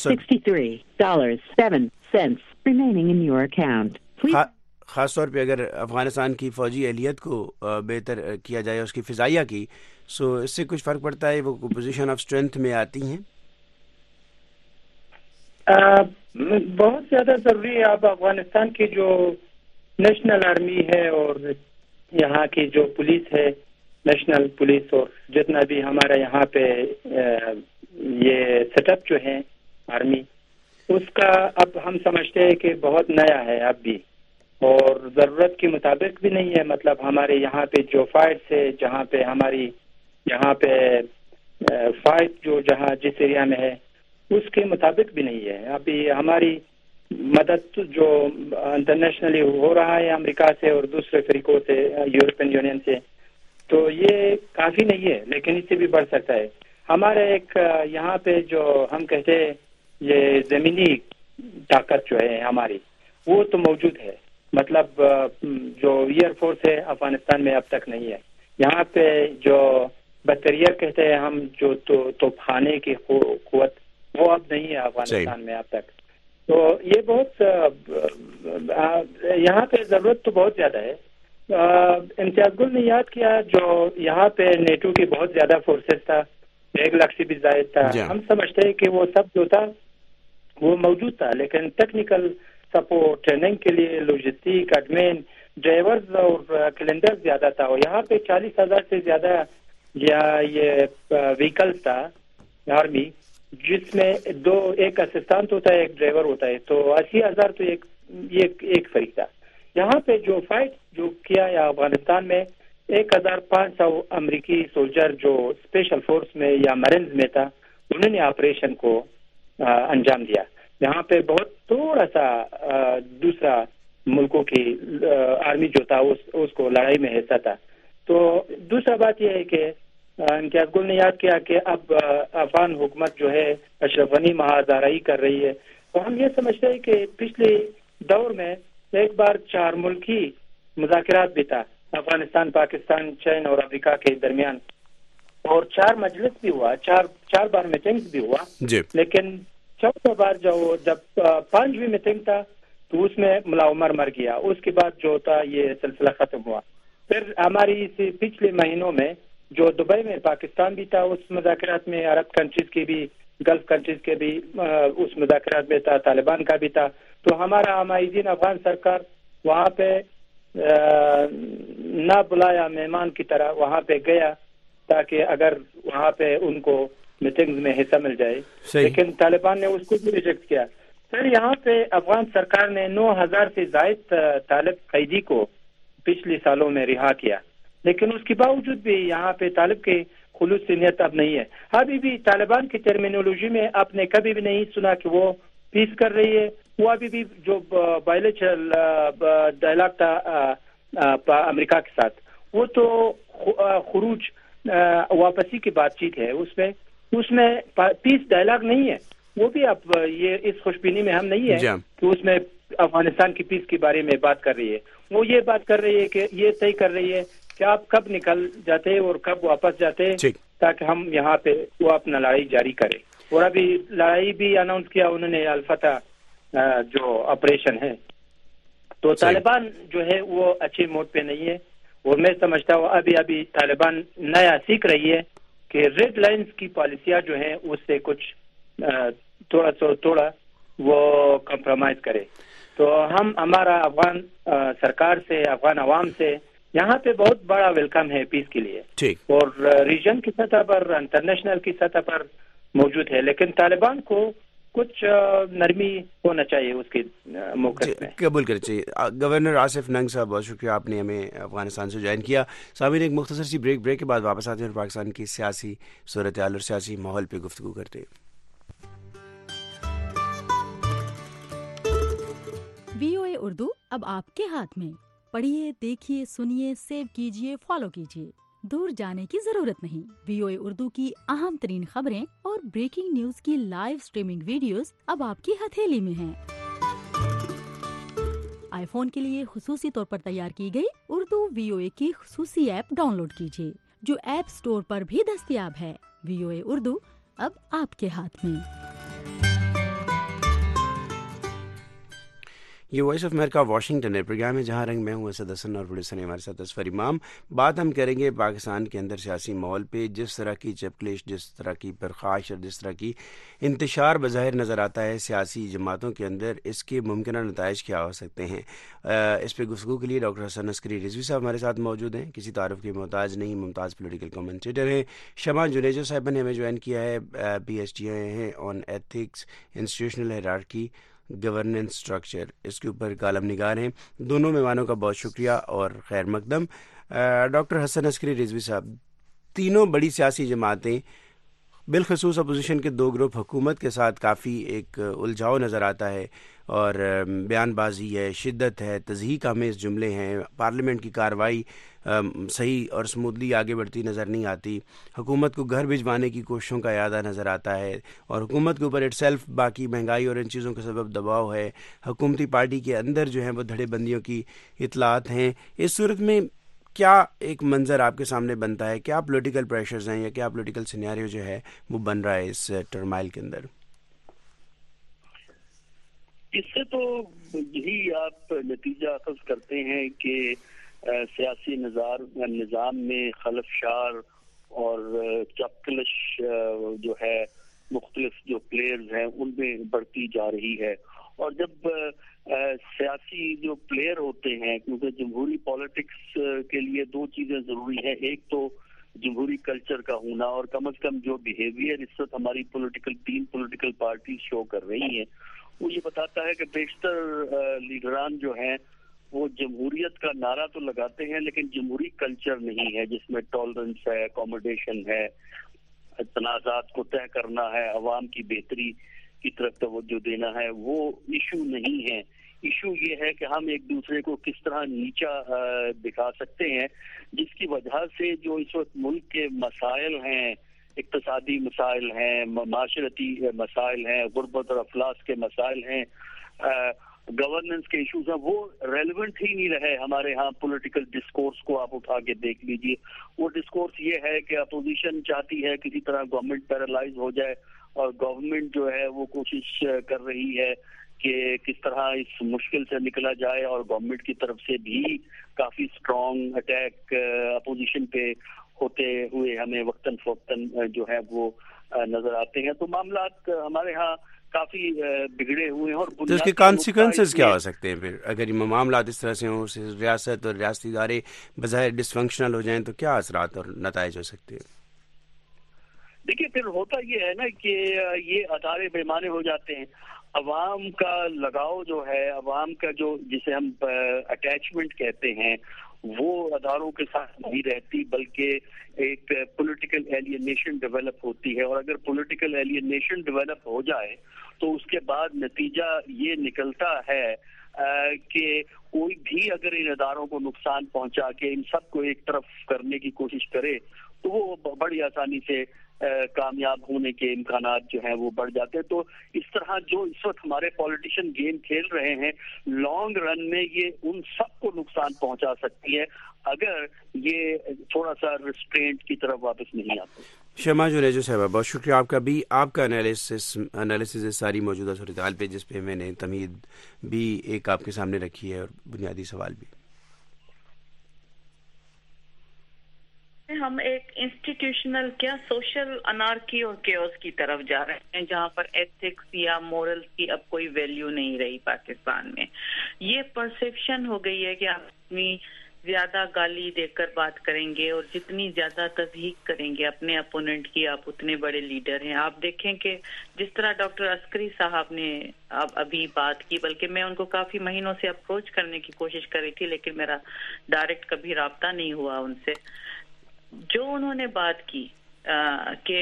خاص طور پہ اگر افغانستان کی فوجی اہلیت کو بہتر کیا جائے، اس کی فضائیہ کی، سو اس سے کچھ فرق پڑتا ہے، وہ پوزیشن آف اسٹرینتھ میں آتی ہیں؟ بہت زیادہ ضروری ہے۔ اب افغانستان کی جو نیشنل آرمی ہے اور یہاں کی جو پولیس ہے نیشنل پولیس اور جتنا بھی ہمارا یہاں پہ یہ سیٹ اپ جو ہے آرمی اس کا اب ہم سمجھتے ہیں کہ بہت نیا ہے اب بھی اور ضرورت کے مطابق بھی نہیں ہے. مطلب ہمارے یہاں پہ جو فائٹس ہے جہاں پہ ہماری یہاں پہ فائٹ جو جہاں جس ایریا میں ہے اس کے مطابق بھی نہیں ہے. ابھی ہماری مدد جو انٹرنیشنلی ہو رہا ہے امریکہ سے اور دوسرے فریقوں سے یورپین یونین سے تو یہ کافی نہیں ہے لیکن اس سے بھی بڑھ سکتا ہے. ہمارے ایک یہاں پہ جو ہم کہتے ہیں یہ زمینی طاقت جو ہے ہماری وہ تو موجود ہے. مطلب جو ایئر فورس ہے افغانستان میں اب تک نہیں ہے. یہاں پہ جو بطریہ کہتے ہیں ہم جو توپخانے کی قوت وہ اب نہیں ہے افغانستان میں اب تک. تو یہ بہت یہاں پہ ضرورت تو بہت زیادہ ہے. امتیاز گل نے یاد کیا جو یہاں پہ نیٹو کی بہت زیادہ فورسز تھا 1 لاکھ سے بھی زائد تھا. ہم سمجھتے ہیں کہ وہ سب جو تھا وہ موجود تھا لیکن ٹیکنیکل سپورٹ ٹریننگ کے لیے لاجسٹک ایڈمن ڈرائیورز اور کیلنڈر زیادہ تھا. اور یہاں پہ 40,000 سے زیادہ یہ وہیکلز تھا آرمی جس میں ایک اسسٹنٹ ہوتا ہے ایک ڈرائیور ہوتا ہے تو 80,000 تو ایک فریق تھا. یہاں پہ جو فائٹ جو کیا ہے افغانستان میں 1,500 امریکی سولجر جو اسپیشل فورس میں یا مرینز میں تھا انہوں نے آپریشن کو انجام دیا. یہاں پہ بہت تھوڑا سا دوسرا ملکوں کی آرمی جو تھا اس کو لڑائی میں حصہ تھا. تو دوسرا بات یہ ہے کہ امتیاز گل نے یاد کیا کہ اب افغان حکومت جو ہے اشرف غنی مہاجرائی کر رہی ہے. تو ہم یہ سمجھتے ہیں کہ پچھلے دور میں ایک بار 4 ملکی مذاکرات بھی تھا افغانستان پاکستان چین اور امریکہ کے درمیان اور 4 مجلس بھی ہوا 4 بار میٹنگز بھی ہوا لیکن 4 بار جب 5ویں میٹنگ تھا تو اس میں ملا عمر مر گیا. اس کے بعد جو تھا یہ سلسلہ ختم ہوا. پھر ہماری پچھلے مہینوں میں جو دبئی میں پاکستان بھی تھا اس مذاکرات میں عرب کنٹریز کی بھی گلف کنٹریز کے بھی اس مذاکرات میں تھا طالبان کا بھی تھا. تو ہمارا ہمائزین افغان سرکار وہاں پہ نہ بلایا مہمان کی طرح وہاں پہ گیا تاکہ اگر وہاں پہ ان کو میٹنگز میں حصہ مل جائے. لیکن طالبان نے اس کو بھی ریجیکٹ کیا. سر یہاں پہ افغان سرکار نے 9,000 سے زائد طالب قیدی کو پچھلے سالوں میں رہا کیا لیکن اس کے باوجود بھی یہاں پہ طالب کے خلوص سے نیت اب نہیں ہے. ابھی بھی طالبان کی ٹرمینولوجی میں آپ نے کبھی بھی نہیں سنا کہ وہ پیس کر رہی ہے. وہ ابھی بھی جو بائلیٹرل ڈائلاگ تھا امریکہ کے ساتھ وہ تو خروج واپسی کی بات چیت ہے. اس میں پیس ڈائلاگ نہیں ہے. وہ بھی اب یہ اس خوش بینی میں ہم نہیں ہے کہ اس میں افغانستان کی پیس کے بارے میں بات کر رہی ہے. وہ یہ بات کر رہی ہے کہ یہ طے کر رہی ہے کہ آپ کب نکل جاتے اور کب واپس جاتے تاکہ ہم یہاں پہ وہ اپنا لڑائی جاری کرے. اور ابھی لڑائی بھی اناؤنس کیا انہوں نے الفتح جو آپریشن ہے. تو طالبان جو ہے وہ اچھے موڈ پہ نہیں ہے اور میں سمجھتا ہوں ابھی طالبان نیا سیکھ رہی ہے کہ ریڈ لائنز کی پالیسیاں جو ہیں اس سے کچھ تھوڑا وہ کمپرومائز کرے. تو ہمارا افغان سرکار سے افغان عوام سے یہاں پہ بہت بڑا ویلکم ہے پیس کے لیے اور ریجن کی سطح پر انٹرنیشنل کی سطح پر موجود ہے. لیکن طالبان کو کچھ نرمی ہونا چاہیے اس کے موقف میں. قبول کرنا چاہیے. گورنر آصف ننگ صاحب بہت شکریہ آپ نے ہمیں افغانستان سے جوائن کیا. سامعین ایک مختصر سی بریک کے بعد واپس آتے ہیں اور پاکستان کی سیاسی صورتحال اور سیاسی ماحول پہ گفتگو کرتے ہیں. VOA اردو اب آپ کے ہاتھ میں. پڑھیے دیکھیے سنیے سیو کیجیے فالو کیجیے. دور جانے کی ضرورت نہیں. VOA اردو کی اہم ترین خبریں اور بریکنگ نیوز کی لائیو سٹریمنگ ویڈیوز اب آپ کی ہتھیلی میں ہیں. آئی فون کے لیے خصوصی طور پر تیار کی گئی اردو VOA کی خصوصی ایپ ڈاؤن لوڈ کیجیے جو ایپ سٹور پر بھی دستیاب ہے. VOA اردو اب آپ کے ہاتھ میں. یہ وائس آف امریکہ واشنگٹن ہے، پروگرام ہے جہاں رنگ، میں ہوں اسد حسن اور پروڈیوسر ہمارے ساتھ اسفر امام. بات ہم کریں گے پاکستان کے اندر سیاسی ماحول پہ. جس طرح کی چپکلش، جس طرح کی پرخاش اور جس طرح کی انتشار بظاہر نظر آتا ہے سیاسی جماعتوں کے اندر، اس کے ممکنہ نتائج کیا ہو سکتے ہیں؟ اس پہ گفتگو کے لیے ڈاکٹر حسن عسکری رضوی صاحب ہمارے ساتھ موجود ہیں. کسی تعارف کے محتاج نہیں، ممتاز پولیٹیکل کمنٹیٹر ہیں. شمع جنیجو صاحبہ نے ہمیں جوائن کیا ہے، پی ایچ ڈی ہیں on ethics, institutional hierarchy, governance structure, اس کے اوپر کالم نگار ہیں. دونوں مہمانوں کا بہت شکریہ اور خیر مقدم. ڈاکٹر حسن عسکری رضوی صاحب، تینوں بڑی سیاسی جماعتیں، بالخصوص اپوزیشن کے دو گروپ، حکومت کے ساتھ کافی ایک الجھاؤ نظر آتا ہے اور بیان بازی ہے، شدت ہے، تضحیک آمیز جملے ہیں، پارلیمنٹ کی کارروائی صحیح اور سموتھلی آگے بڑھتی نظر نہیں آتی، حکومت کو گھر بھجوانے کی کوششوں کا اعادہ نظر آتا ہے اور حکومت کے اوپر اٹ سیلف باقی مہنگائی اور ان چیزوں کے سبب دباؤ ہے، حکومتی پارٹی کے اندر جو ہیں وہ دھڑے بندیوں کی اطلاعات ہیں. اس صورت میں کیا ایک منظر آپ کے سامنے بنتا ہے؟ کیا پولیٹیکل پریشرز ہیں یا کیا پولیٹیکل سینیریو جو ہے وہ بن رہا ہے اس ٹرمائل کے اندر؟ اس سے تو یہی آپ نتیجہ اخذ کرتے ہیں کہ سیاسی نظام میں خلفشار اور چپکلش جو ہے مختلف جو پلیئرز ہیں ان میں بڑھتی جا رہی ہے. اور جب سیاسی جو پلیئر ہوتے ہیں، کیونکہ جمہوری پالیٹکس کے لیے دو چیزیں ضروری ہیں، ایک تو جمہوری کلچر کا ہونا اور کم از کم جو بیہیویئر اس وقت ہماری تین پولیٹیکل پارٹیز شو کر رہی ہیں وہ یہ بتاتا ہے کہ بیشتر لیڈران جو ہیں وہ جمہوریت کا نعرہ تو لگاتے ہیں لیکن جمہوری کلچر نہیں ہے جس میں ٹالرنس ہے، اکوموڈیشن ہے، تنازعات کو طے کرنا ہے، عوام کی بہتری کی طرف توجہ دینا ہے. وہ ایشو نہیں ہے. ایشو یہ ہے کہ ہم ایک دوسرے کو کس طرح نیچا دکھا سکتے ہیں، جس کی وجہ سے جو اس وقت ملک کے مسائل ہیں، اقتصادی مسائل ہیں، معاشرتی مسائل ہیں، غربت اور افلاس کے مسائل ہیں، گورننس کے ایشوز ہیں، وہ ریلیونٹ ہی نہیں رہے ہمارے ہاں. پولیٹیکل ڈسکورس کو آپ اٹھا کے دیکھ لیجئے، وہ ڈسکورس یہ ہے کہ اپوزیشن چاہتی ہے کسی طرح گورنمنٹ پیرالائز ہو جائے اور گورنمنٹ جو ہے وہ کوشش کر رہی ہے کہ کس طرح اس مشکل سے نکلا جائے، اور گورنمنٹ کی طرف سے بھی کافی اسٹرانگ اٹیک اپوزیشن پہ ہوتے ہوئے ہمیں وقتاً فوقتاً جو ہے وہ نظر آتے ہیں. تو معاملات ہمارے ہاں کافی بگڑے ہوئے ہیں. اور تو اس کے کانسیکوینسز کیا ہو سکتے ہیں پھر اگر یہ معاملات اس طرح سے ہوں، ریاست اور ریاستی ادارے بظاہر ڈس فنکشنل ہو جائیں، تو کیا اثرات اور نتائج ہو سکتے ہیں؟ دیکھیے پھر ہوتا یہ ہے نا کہ یہ ادارے بےمعنی ہو جاتے ہیں. عوام کا لگاؤ جو ہے، عوام کا جو جسے ہم اٹیچمنٹ کہتے ہیں، وہ اداروں کے ساتھ نہیں رہتی بلکہ ایک پولیٹیکل ایلینیشن ڈیولپ ہوتی ہے. اور اگر پولیٹیکل ایلینیشن ڈیولپ ہو جائے تو اس کے بعد نتیجہ یہ نکلتا ہے کہ کوئی بھی اگر ان اداروں کو نقصان پہنچا کے ان سب کو ایک طرف کرنے کی کوشش کرے تو وہ بڑی آسانی سے کامیاب ہونے کے امکانات جو ہیں وہ بڑھ جاتے ہیں. تو اس طرح جو اس وقت ہمارے پولیٹیشین گیم کھیل رہے ہیں، لانگ رن میں یہ ان سب کو نقصان پہنچا سکتی ہے اگر یہ تھوڑا سا ریسٹرینٹ کی طرف واپس نہیں آتے. شمع جنیجو صاحبہ، بہت شکریہ آپ کا بھی، آپ کا انالیسس ساری موجودہ صورتحال پہ، جس پہ میں نے تمہید بھی ایک آپ کے سامنے رکھی ہے اور بنیادی سوال بھی. ہم ایک انسٹیٹیوشنل سوشل انارکی اور کیوس کی طرف جا رہے ہیں جہاں پر ایتھکس یا مورلز کی اب کوئی ویلیو نہیں رہی پاکستان میں. یہ پرسیپشن ہو گئی ہے کہ آپ اتنی زیادہ گالی دے کر بات کریں گے اور جتنی زیادہ تضحیق کریں گے اپنے اپوننٹ کی، آپ اتنے بڑے لیڈر ہیں. آپ دیکھیں کہ جس طرح ڈاکٹر عسکری صاحب نے ابھی بات کی، بلکہ میں ان کو کافی مہینوں سے اپروچ کرنے کی کوشش کر رہی تھی لیکن میرا ڈائریکٹ کبھی رابطہ نہیں ہوا ان سے. جو انہوں نے بات کی کہ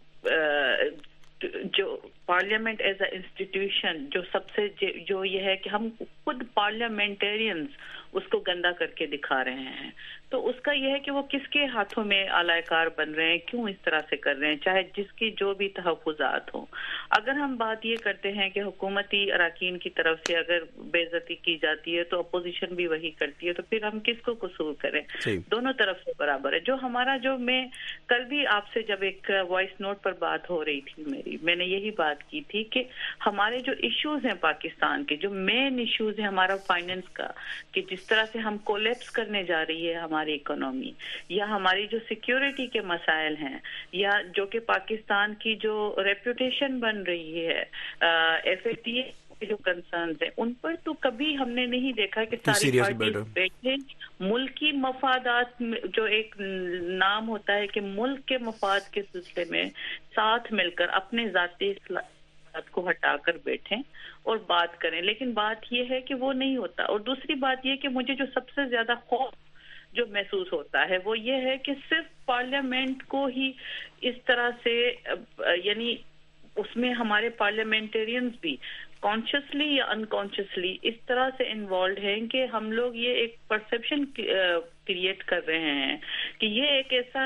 جو پارلیمنٹ ایز اے انسٹیٹیوشن جو سب سے جو یہ ہے کہ ہم خود پارلیمنٹیرینز اس کو گندا کر کے دکھا رہے ہیں. تو اس کا یہ ہے کہ وہ کس کے ہاتھوں میں اعلی کار بن رہے ہیں, کیوں اس طرح سے کر رہے ہیں, چاہے جس کی جو بھی تحفظات ہوں. اگر ہم بات یہ کرتے ہیں کہ حکومتی اراکین کی طرف سے اگر بے عزتی کی جاتی ہے تو اپوزیشن بھی وہی کرتی ہے, تو پھر ہم کس کو قصور کریں؟ دونوں طرف سے برابر ہے. جو میں کل بھی آپ سے جب ایک وائس نوٹ پر بات ہو رہی تھی میری, میں نے یہی بات کی تھی کہ ہمارے جو ایشوز ہیں پاکستان کے, جو مین ایشوز ہیں ہمارا فائنینس کا, کہ جس طرح سے ہم کولیپس کرنے جا رہی ہے ہماری اکنامی, یا ہماری جو سیکیورٹی کے مسائل ہیں, یا جو کہ پاکستان کی جو ریپوٹیشن بن رہی ہے, FATF جو کنسرنز ہیں, ان پر تو کبھی ہم نے نہیں دیکھا کہ ساری پارٹیز بیٹھے ملکی مفادات, جو ایک نام ہوتا ہے کہ ملک کے مفاد کے سلسلے میں ساتھ مل کر اپنے ذاتی اصلاحات کو ہٹا کر بیٹھیں اور بات کریں. لیکن بات یہ ہے کہ وہ نہیں ہوتا. اور دوسری بات یہ کہ مجھے جو سب سے زیادہ خوف جو محسوس ہوتا ہے وہ یہ ہے کہ صرف پارلیمنٹ کو ہی اس طرح سے, یعنی اس میں ہمارے پارلیمنٹیرینز بھی کانشیسلی یا انکانشیسلی اس طرح سے انوالوڈ ہیں کہ ہم لوگ یہ ایک پرسیپشن کریٹ کر رہے ہیں کہ یہ ایک ایسا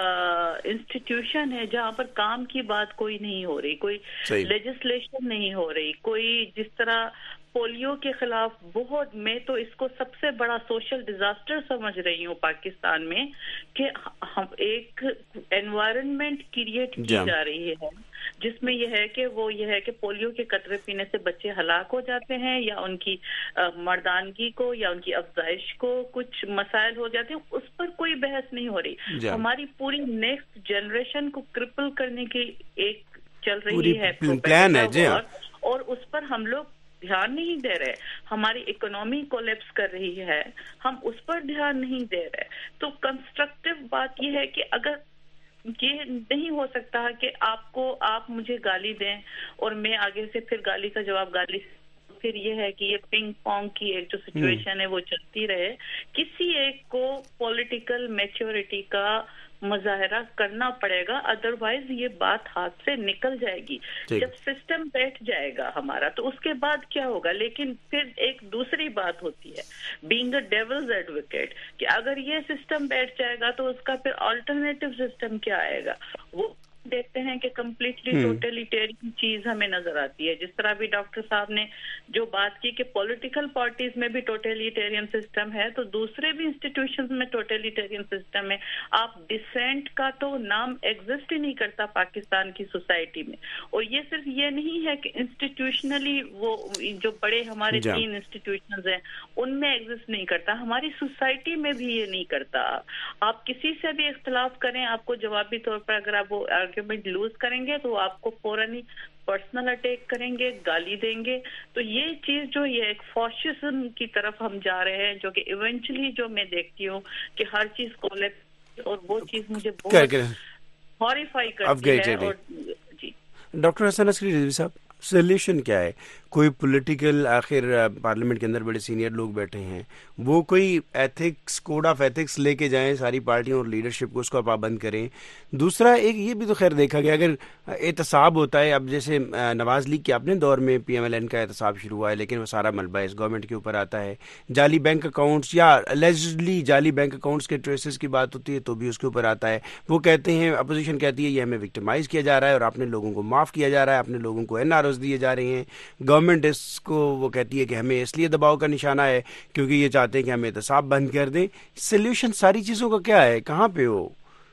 انسٹیٹیوشن ہے جہاں پر کام کی بات کوئی نہیں ہو رہی, کوئی لیجسلیشن نہیں ہو رہی, کوئی جس طرح پولیو کے خلاف بہت, میں تو اس کو سب سے بڑا سوشل ڈیزاسٹر سمجھ رہی ہوں پاکستان میں, کہ ہم ایک انوائرنمنٹ کریٹ کی جا رہی ہے جس میں یہ ہے کہ پولیو کے قطرے پینے سے بچے ہلاک ہو جاتے ہیں, یا ان کی مردانگی کو یا ان کی افزائش کو کچھ مسائل ہو جاتے ہیں, اس پر کوئی بحث نہیں ہو رہی. ہماری پوری نیکسٹ جنریشن کو کرپل کرنے کی ایک چل رہی ہے پلان ہے, اور اس پر ہم لوگ دھیان نہیں دے رہے. ہماری اکنامی کولیپس کر رہی ہے, ہم اس پر دھیان نہیں دے رہے. تو کنسٹرکٹیو بات یہ ہے کہ اگر یہ نہیں ہو سکتا کہ آپ مجھے گالی دیں اور میں آگے سے پھر گالی کا جواب گالی, پھر یہ ہے کہ یہ پنگ پونگ کی ایک جو سچویشن ہے وہ چلتی رہے. کسی ایک کو پولیٹیکل میچورٹی کا مظاہرہ کرنا پڑے گا, ادروائز یہ بات ہاتھ سے نکل جائے گی. جب سسٹم بیٹھ جائے گا ہمارا تو اس کے بعد کیا ہوگا. لیکن پھر ایک دوسری بات ہوتی ہے, بینگ اے ڈیولز ایڈوکیٹ, کہ اگر یہ سسٹم بیٹھ جائے گا تو اس کا پھر آلٹرنیٹو سسٹم کیا آئے گا. وہ دیکھتے ہیں کہ کمپلیٹلی ٹوٹلیٹیرین چیز ہمیں نظر آتی ہے. جس طرح بھی ڈاکٹر صاحب نے جو بات کی کہ پولیٹیکل پارٹیز میں بھی ٹوٹلیٹیرین سسٹم ہے, تو دوسرے بھی انسٹیٹیوشنز میں ٹوٹلیٹیرین سسٹم ہے. آپ ڈسینٹ کا تو نام ایگزسٹ ہی نہیں کرتا پاکستان کی سوسائٹی میں. اور یہ صرف یہ نہیں ہے کہ انسٹیٹیوشنلی وہ جو بڑے ہمارے 3 انسٹیٹیوشنز ہیں ان میں ایگزسٹ نہیں کرتا, ہماری سوسائٹی میں بھی یہ نہیں کرتا. آپ کسی سے بھی اختلاف کریں, آپ کو جوابی طور پر اگر آپ وہ آرگیومنٹ لوز کریں گے تو آپ کو فوراً ہی پرسنل اٹیک کریں گے, گالی دیں گے. تو یہ چیز جو یہ ایک فاشزم کی طرف ہم جا رہے ہیں, جو کہ ایونچولی جو میں دیکھتی ہوں کہ ہر چیز کولیپس, اور وہ چیز مجھے بہت ہاریفائی کرتی ہے. اور جی ڈاکٹر حسن عسکری رضوی صاحب, سولوشن کیا ہے؟ کوئی پولیٹیکل, آخر پارلیمنٹ کے اندر بڑے سینئر لوگ بیٹھے ہیں, وہ کوئی ایتھکس, کوڈ آف ایتھکس لے کے جائیں ساری پارٹیوں اور لیڈرشپ کو, اس کو پابند کریں. دوسرا ایک یہ بھی تو خیر دیکھا گیا, اگر احتساب ہوتا ہے, اب جیسے نواز لیگ کے اپنے دور میں PMLN کا احتساب شروع ہوا ہے, لیکن وہ سارا ملبہ اس گورنمنٹ کے اوپر آتا ہے. جعلی بینک اکاؤنٹس یا الیجڈلی جعلی بینک اکاؤنٹس کے ٹریسز کی بات ہوتی ہے تو بھی اس کے اوپر آتا ہے. وہ کہتے ہیں, اپوزیشن کہتی ہے یہ ہمیں وکٹمائز کیا جا رہا ہے اور اپنے لوگوں کو معاف کیا جا رہا ہے, اپنے لوگوں کو NROs دیے جا رہے ہیں. گورنمنٹ اس کو وہ کہتی ہے کہ ہمیں اس لیے دباؤ کا نشانہ ہے کیونکہ یہ چاہتے ہیں کہ ہم احتساب بند کر دیں. سلیوشن ساری چیزوں کا کیا ہے, کہاں پہ ہو؟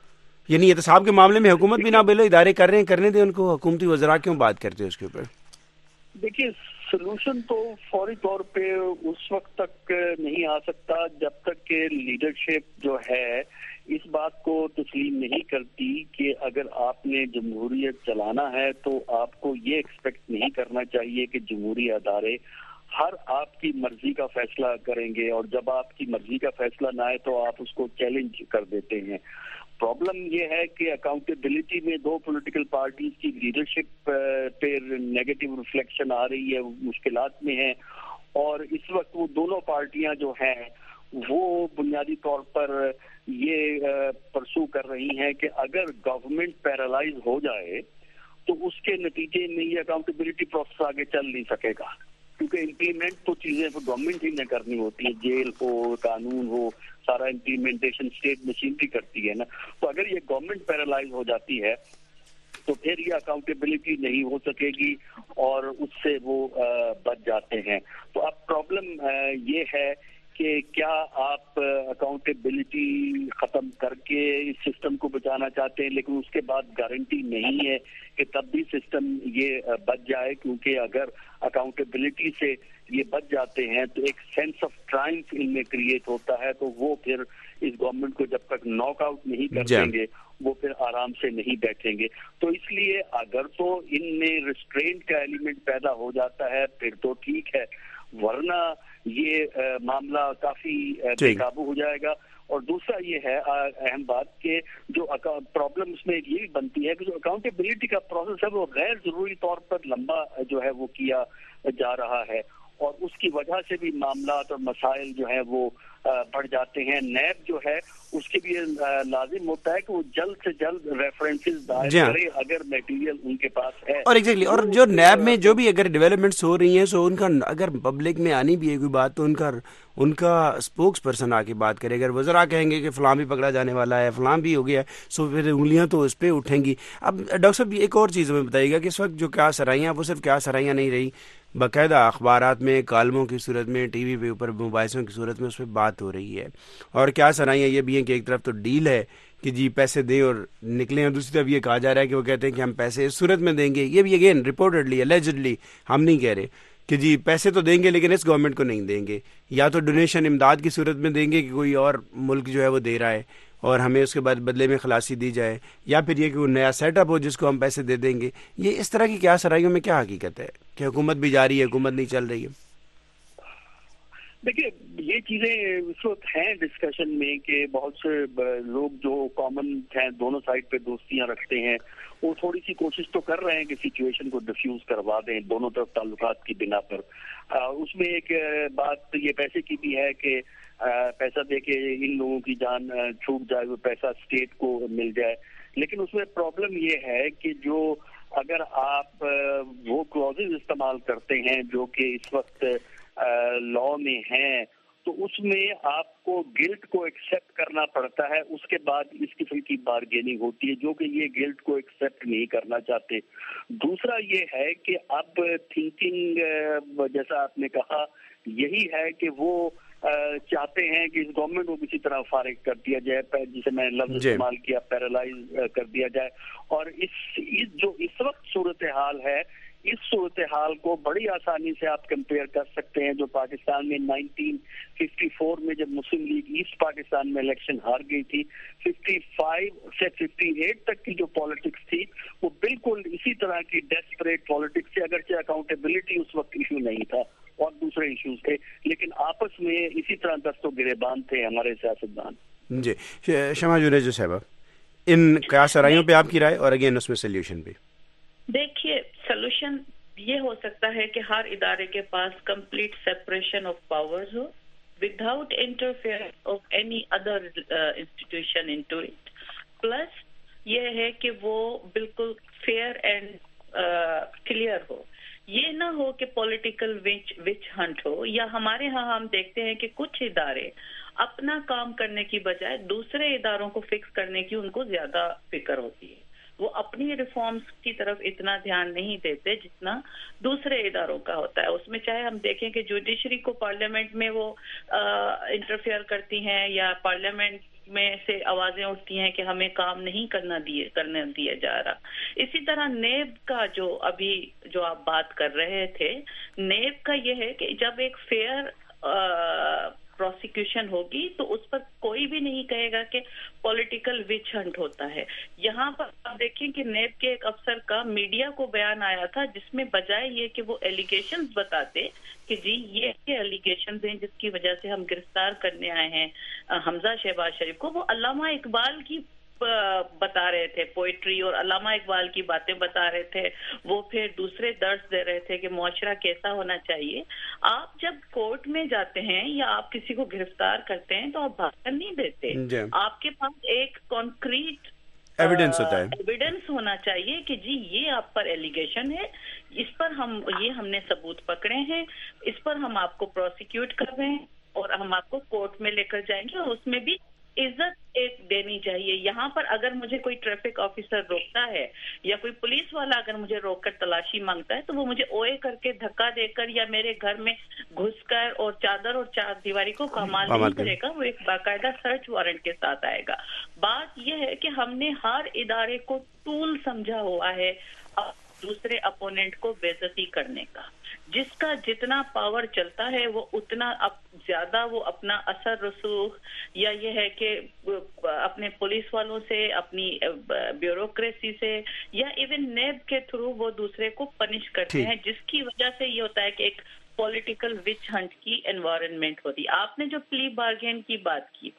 یعنی احتساب کے معاملے میں حکومت بھی نہ بولے, ادارے کر رہے ہیں, کرنے دیں ان کو. حکومتی وزراء کیوں بات کرتے ہیں اس کے اوپر؟ دیکھیے, سولوشن تو فوری طور پہ اس وقت تک نہیں آ سکتا جب تک کہ لیڈرشپ جو ہے اس بات کو تسلیم نہیں کرتی کہ اگر آپ نے جمہوریت چلانا ہے تو آپ کو یہ ایکسپیکٹ نہیں کرنا چاہیے کہ جمہوری ادارے ہر آپ کی مرضی کا فیصلہ کریں گے, اور جب آپ کی مرضی کا فیصلہ نہ آئے تو آپ اس کو چیلنج کر دیتے ہیں. پرابلم یہ ہے کہ اکاؤنٹیبلٹی میں 2 پولیٹیکل پارٹیز کی لیڈرشپ پہ نیگیٹو ریفلیکشن آ رہی ہے, مشکلات میں ہیں. اور اس وقت وہ دونوں پارٹیاں جو ہیں وہ بنیادی طور پر یہ پرسو کر رہی ہیں کہ اگر گورنمنٹ پیرالائز ہو جائے تو اس کے نتیجے میں یہ اکاؤنٹیبلٹی پروسیس آگے چل نہیں سکے گا. کیونکہ امپلیمنٹ تو چیزیں گورنمنٹ ہی نے کرنی ہوتی ہے، جیل ہو، قانون ہو، سارا امپلیمنٹیشن اسٹیٹ مشینری کرتی ہے نا. تو اگر یہ گورنمنٹ پیرالائز ہو جاتی ہے تو پھر یہ اکاؤنٹیبلٹی نہیں ہو سکے گی اور اس سے وہ بچ جاتے ہیں. تو اب پرابلم یہ ہے کہ کیا آپ اکاؤنٹیبلٹی ختم کر کے اس سسٹم کو بچانا چاہتے ہیں، لیکن اس کے بعد گارنٹی نہیں ہے کہ تب بھی سسٹم یہ بچ جائے، کیونکہ اگر اکاؤنٹیبلٹی سے یہ بچ جاتے ہیں تو ایک سینس آف ٹرائمف ان میں کریٹ ہوتا ہے، تو وہ پھر اس گورنمنٹ کو جب تک ناک آؤٹ نہیں کر دیں گے وہ پھر آرام سے نہیں بیٹھیں گے. تو اس لیے اگر تو ان میں ریسٹرینٹ کا ایلیمنٹ پیدا ہو جاتا ہے پھر تو ٹھیک ہے، ورنہ یہ معاملہ کافی بے قابو ہو جائے گا. اور دوسرا یہ ہے اہم بات کہ جو پرابلم اس میں یہ بھی بنتی ہے کہ جو اکاؤنٹیبلٹی کا پروسیس ہے وہ غیر ضروری طور پر لمبا جو ہے وہ کیا جا رہا ہے، اور اس کی وجہ سے بھی معاملات اور مسائل جو ہیں وہ بڑھ جاتے ہیں. نیب جو ہے اس کے بھی لازم ہوتا ہے کہ وہ جلد سے جلد ریفرنسز دائر کرے اگر میٹیریل ان کے پاس ہے. اور ایگزیکٹلی اور جو نیب میں جو بھی اگر ڈیولپمنٹس ہو رہی ہیں سو ان کا اگر پبلک میں آنی بھی ہے کوئی بات تو ان کا اسپوکس پرسن آ کے بات کرے. اگر وزراء کہیں گے کہ فلاں بھی پکڑا جانے والا ہے، فلاں بھی ہو گیا ہے، سو پھر انگلیاں تو اس پہ اٹھیں گی. اب ڈاکٹر صاحب ایک اور چیز ہمیں بتائیے گا کہ اس وقت جو کیا سرائیاں وہ صرف کیا سرائیاں نہیں رہی، باقاعدہ اخبارات میں کالموں کی صورت میں، ٹی وی پہ اوپر مباحثوں کی صورت میں اس پہ بات ہو رہی ہے. اور کیا سرائیاں یہ بھی ہیں کہ ایک طرف تو ڈیل ہے کہ جی پیسے دیں اور نکلیں، اور دوسری طرف یہ کہا جا رہا ہے کہ وہ کہتے ہیں کہ ہم پیسے اس صورت میں دیں گے. یہ بھی اگین رپورٹڈلی الیجڈلی، ہم نہیں کہہ رہے کہ جی پیسے تو دیں گے لیکن اس گورنمنٹ کو نہیں دیں گے، یا تو ڈونیشن امداد کی صورت میں دیں گے کہ کوئی اور ملک جو ہے وہ دے رہا ہے اور ہمیں اس کے بعد بدلے میں خلاصی دی جائے، یا پھر یہ کہ وہ نیا سیٹ اپ ہو جس کو ہم پیسے دے دیں گے. یہ اس طرح کی کیا سرائیوں میں کیا حقیقت ہے کہ حکومت بھی جاری ہے، حکومت نہیں چل رہی ہے؟ دیکھیے یہ چیزیں اس وقت ہیں ڈسکشن میں کہ بہت سے لوگ جو کامن ہیں دونوں سائڈ پہ دوستیاں رکھتے ہیں وہ تھوڑی سی کوشش تو کر رہے ہیں کہ سچویشن کو ڈیفیوز کروا دیں دونوں طرف تعلقات کی بنا پر. اس میں ایک بات یہ پیسے کی بھی ہے کہ پیسہ دے کے ان لوگوں کی جان چھوٹ جائے، وہ پیسہ اسٹیٹ کو مل جائے. لیکن اس میں پرابلم یہ ہے کہ جو اگر آپ وہ کلوزز استعمال کرتے ہیں جو کہ اس وقت لا میں ہیں تو اس میں آپ کو گلٹ کو ایکسیپٹ کرنا پڑتا ہے، اس کے بعد اس قسم کی بارگیننگ ہوتی ہے جو کہ یہ گلٹ کو ایکسیپٹ نہیں کرنا چاہتے. دوسرا یہ ہے کہ اب تھنکنگ جیسا آپ نے کہا یہی ہے کہ وہ چاہتے ہیں کہ اس گورنمنٹ کو کسی طرح فارغ کر دیا جائے، جسے میں لفظ استعمال کیا پیرالائز کر دیا جائے. اور جو اس وقت صورتحال ہے اس صورتحال کو بڑی آسانی سے آپ کمپیئر کر سکتے ہیں جو پاکستان میں 1954 میں جب مسلم لیگ ایسٹ پاکستان میں الیکشن ہار گئی تھی، 55 سے 58 تک کی جو پالیٹکس تھی وہ بالکل اسی طرح کی ڈیسپریٹ پالیٹکس تھی، اگرچہ اکاؤنٹیبلٹی اس وقت ایشو نہیں تھا اور دوسرے ایشوز تھے، لیکن آپس میں اسی طرح دست و گریبان تھے ہمارے سیاستدان. جی شمع جنیجو صاحبہ، ان کیا سرائیوں پہ آپ کی رائے اور اگین اس میں سلیوشن بھی؟ دیکھیے سولوشن یہ ہو سکتا ہے کہ ہر ادارے کے پاس کمپلیٹ سیپریشن آف پاورز ہو without interference of any other institution into it. Plus یہ ہے کہ وہ بالکل فیئر اینڈ کلیئر ہو. یہ نہ ہو کہ پولیٹیکل وچ ہنٹ ہو، یا ہمارے ہاں ہم دیکھتے ہیں کہ کچھ ادارے اپنا کام کرنے کی بجائے دوسرے اداروں کو فکس کرنے کی ان کو زیادہ فکر ہوتی ہے. وہ اپنی ریفارمز کی طرف اتنا دھیان نہیں دیتے جتنا دوسرے اداروں کا ہوتا ہے. اس میں چاہے ہم دیکھیں کہ جوڈیشری کو پارلیمنٹ میں وہ انٹرفیئر کرتی ہیں یا پارلیمنٹ میں سے آوازیں اٹھتی ہیں کہ ہمیں کام نہیں کرنے دیا جا رہا. اسی طرح نیب کا جو ابھی جو آپ بات کر رہے تھے، نیب کا یہ ہے کہ جب ایک فیئر پروسیکیوشن ہوگی تو اس پر کوئی بھی نہیں کہے گا کہ پولیٹیکل وچ ہنٹ ہوتا ہے. یہاں پر آپ دیکھیں کہ نیب کے ایک افسر کا میڈیا کو بیان آیا تھا جس میں بجائے یہ کہ وہ ایلیگیشنز بتاتے کہ جی یہ ایلیگیشنز ہیں جس کی وجہ سے ہم گرفتار کرنے آئے ہیں حمزہ شہباز شریف کو، وہ علامہ اقبال کی بتا رہے تھے پوئٹری اور علامہ اقبال کی باتیں بتا رہے تھے. وہ پھر دوسرے درس دے رہے تھے کہ معاشرہ کیسا ہونا چاہیے. آپ جب کورٹ میں جاتے ہیں یا آپ کسی کو گرفتار کرتے ہیں تو آپ بھاگن نہیں دیتے، آپ کے پاس ایک کانکریٹ ایویڈنس ہونا چاہیے کہ جی یہ آپ پر ایلیگیشن ہے، اس پر ہم نے ثبوت پکڑے ہیں, اس پر ہم آپ کو پروسیکیوٹ کر رہے ہیں اور ہم آپ کو کورٹ میں لے کر جائیں گے, اور اس میں بھی عزت ایک دینی چاہیے. یہاں پر اگر مجھے کوئی ٹریفک آفیسر روکتا ہے یا کوئی پولیس والا اگر مجھے روک کر تلاشی مانگتا ہے تو وہ مجھے اوے کر کے دھکا دے کر یا میرے گھر میں گھس کر اور چادر اور چار دیواری کو پامال نہیں کرے گا, وہ ایک باقاعدہ سرچ وارنٹ کے ساتھ آئے گا. بات یہ ہے کہ ہم نے ہر ادارے کو ٹول سمجھا ہوا ہے دوسرے اپوننٹ کو بے عزتی کرنے کا. جس کا جتنا پاور چلتا ہے وہ اتنا زیادہ وہ اپنا اثر رسوخ یا یہ ہے کہ اپنے پولیس والوں سے, اپنی بیوروکریسی سے یا ایون نیب کے تھرو وہ دوسرے کو پنش کرتے ہیں, جس کی وجہ سے یہ ہوتا ہے کہ ایک پولیٹیکل وچ ہنٹ کی انوائرمنٹ ہوتی. آپ نے جو پلی بارگین کی بات کی,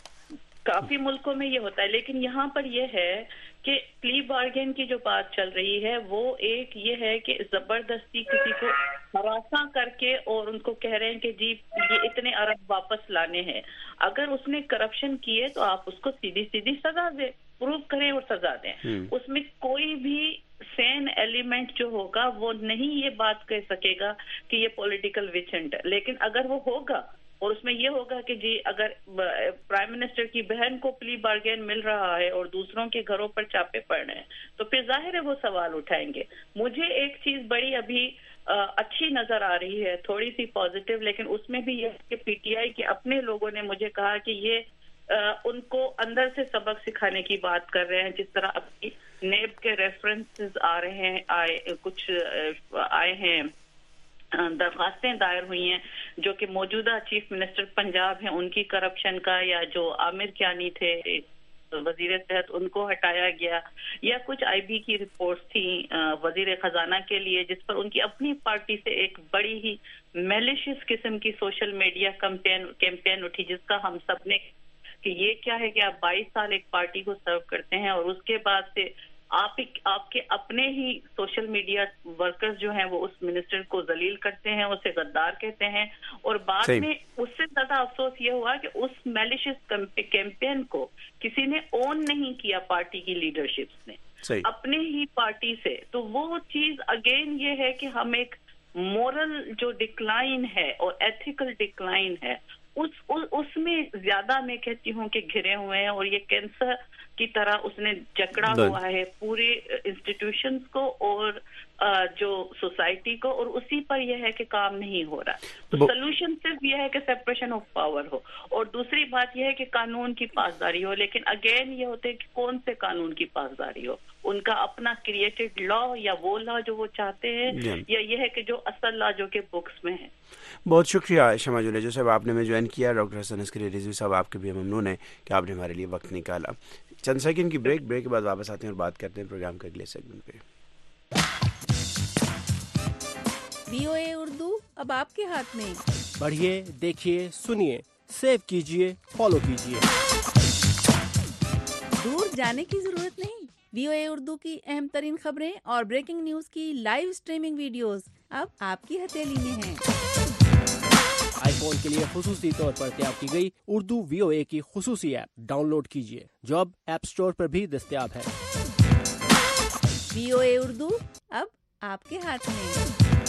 کافی ملکوں میں یہ ہوتا ہے, لیکن یہاں پر یہ ہے کہ پلی بارگین کی جو بات چل رہی ہے وہ ایک یہ ہے کہ زبردستی کسی کو ہراساں کر کے اور ان کو کہہ رہے ہیں کہ جی یہ اتنے ارب واپس لانے ہیں. اگر اس نے کرپشن کیے تو آپ اس کو سیدھی سیدھی سزا دیں, پروو کریں اور سزا دیں. اس میں کوئی بھی سین ایلیمنٹ جو ہوگا وہ نہیں یہ بات کہہ سکے گا کہ یہ پولیٹیکل وچ ہنٹ ہے. لیکن اگر وہ ہوگا اور اس میں یہ ہوگا کہ جی اگر پرائم منسٹر کی بہن کو پلی بارگین مل رہا ہے اور دوسروں کے گھروں پر چھاپے پڑ رہے ہیں تو پھر ظاہر ہے وہ سوال اٹھائیں گے. مجھے ایک چیز بڑی ابھی اچھی نظر آ رہی ہے, تھوڑی سی پازیٹیو, لیکن اس میں بھی یہ کہ پی ٹی آئی کے اپنے لوگوں نے مجھے کہا کہ یہ ان کو اندر سے سبق سکھانے کی بات کر رہے ہیں. جس طرح ابھی نیب کے ریفرنسز آ رہے ہیں, کچھ آئے ہیں, درخواستیں دائر ہوئی ہیں جو کہ موجودہ چیف منسٹر پنجاب ہیں ان کی کرپشن کا, یا جو عامر کیانی تھے وزیر صحت ان کو ہٹایا گیا, یا کچھ آئی بی کی رپورٹس تھیں وزیر خزانہ کے لیے جس پر ان کی اپنی پارٹی سے ایک بڑی ہی میلیشیس قسم کی سوشل میڈیا کیمپین اٹھی, جس کا ہم سب نے کہ یہ کیا ہے کہ آپ 22 سال ایک پارٹی کو سرو کرتے ہیں اور اس کے بعد سے آپ کے اپنے ہی سوشل میڈیا ورکرز جو ہیں وہ اس منسٹر کو ذلیل کرتے ہیں, اسے غدار کہتے ہیں, اور بعد میں اس سے زیادہ افسوس یہ ہوا کہ اس میلیشیس کیمپین کو کسی نے اون نہیں کیا پارٹی کی لیڈرشپ نے اپنے ہی پارٹی سے. تو وہ چیز اگین یہ ہے کہ ہم ایک مورل جو ڈکلائن ہے اور ایتھیکل ڈکلائن ہے اس میں زیادہ میں کہتی ہوں کہ گھرے ہوئے ہیں, اور یہ کینسر کی طرح اس نے جکڑا ہوا ہے پورے انسٹیٹیوشنز کو اور جو سوسائٹی کو, اور اسی پر یہ ہے کہ کام نہیں ہو رہا. تو سلوشن صرف یہ ہے کہ سیپریشن آف پاور ہو, اور دوسری بات یہ ہے کہ قانون کی پاسداری ہو. لیکن اگین یہ ہوتے کہ کون سے قانون کی پاسداری ہو, ان کا اپنا کریٹڈ لا یا وہ لا جو وہ چاہتے ہیں, یا یہ ہے کہ جو اصل لا جو کہ بکس میں ہے. بہت شکریہ شمع جولیجو صاحب, آپ نے میں جوائن کیا. ڈاکٹر حسن عسکری رضوی صاحب آپ کے بھی ممنون ہیں کہ آپ نے ہمارے لیے وقت نکالا. چند سیکنڈ کی بریک کے بعد واپس آتے ہیں اور بات کرتے ہیں پروگرام کے اگلے سیگمنٹ پہ. VOA اردو اب آپ کے ہاتھ میں. پڑھیے, دیکھیے, سنیے, سیو کیجیے, فالو کیجیے. دور جانے کی ضرورت نہیں. VOA اردو کی اہم ترین خبریں اور بریکنگ نیوز کی لائیو اسٹریمنگ ویڈیوز اب آپ کی ہتھیلی میں ہیں. آئی فون کے لیے خصوصی طور پر تیار کی گئی اردو VOA کی خصوصی ایپ ڈاؤن لوڈ کیجیے جو اب ایپ اسٹور پر بھی دستیاب ہے. VOA اردو اب آپ کے ہاتھ میں.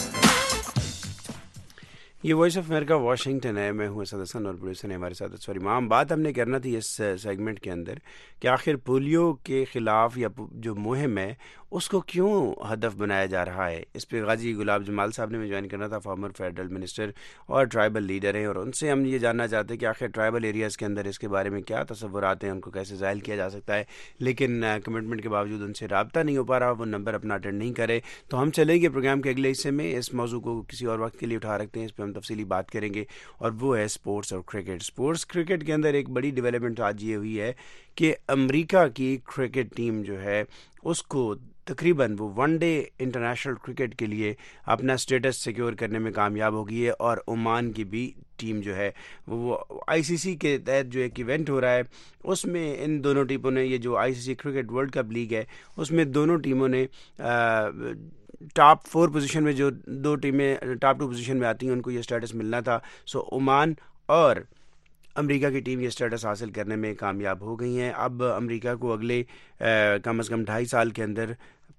یہ وائس آف امریکہ واشنگٹن ہے. میں ہوں اسد حسن اور پروڈیوسر نے ہمارے ساتھ سوری مام. بات ہم نے کرنا تھی اس سیگمنٹ کے اندر کہ آخر پولیو کے خلاف یا جو مہم ہے اس کو کیوں ہدف بنایا جا رہا ہے. اس پہ غازی گلاب جمال صاحب نے میں جوائن کرنا تھا, فارمر فیڈرل منسٹر اور ٹرائبل لیڈر ہیں, اور ان سے ہم یہ جاننا چاہتے ہیں کہ آخر ٹرائبل ایریاز کے اندر اس کے بارے میں کیا تصورات ہیں, ان کو کیسے زائل کیا جا سکتا ہے. لیکن کمٹمنٹ کے باوجود ان سے رابطہ نہیں ہو پا رہا, وہ نمبر اپنا اٹینڈ نہیں کرے. تو ہم چلیں گے پروگرام کے اگلے حصے میں, اس موضوع کو کسی اور وقت کے لیے اٹھا رکھتے ہیں, اس پہ ہم تفصیلی بات کریں گے, اور وہ ہے اسپورٹس اور کرکٹ. اسپورٹس کرکٹ کے اندر ایک بڑی ڈیولپمنٹ آج یہ ہوئی ہے کہ امریکہ کی کرکٹ ٹیم جو ہے اس کو تقریباً وہ ون ڈے انٹرنیشنل کرکٹ کے لیے اپنا اسٹیٹس سیکیور کرنے میں کامیاب ہو گئی ہے. اور عمان کی بھی ٹیم جو ہے وہ آئی سی سی کے تحت جو ایک ایونٹ ہو رہا ہے اس میں ان دونوں ٹیموں نے, یہ جو I C C cricket world cup league ہے اس میں دونوں ٹیموں نے ٹاپ 4 پوزیشن میں, جو 2 ٹیمیں ٹاپ 2 پوزیشن میں آتی ہیں ان کو یہ اسٹیٹس ملنا تھا. سو عمان اور امریکہ کی ٹیم یہ اسٹیٹس حاصل کرنے میں کامیاب ہو گئی ہیں. اب امریکہ کو اگلے کم از کم 2.5 سال کے اندر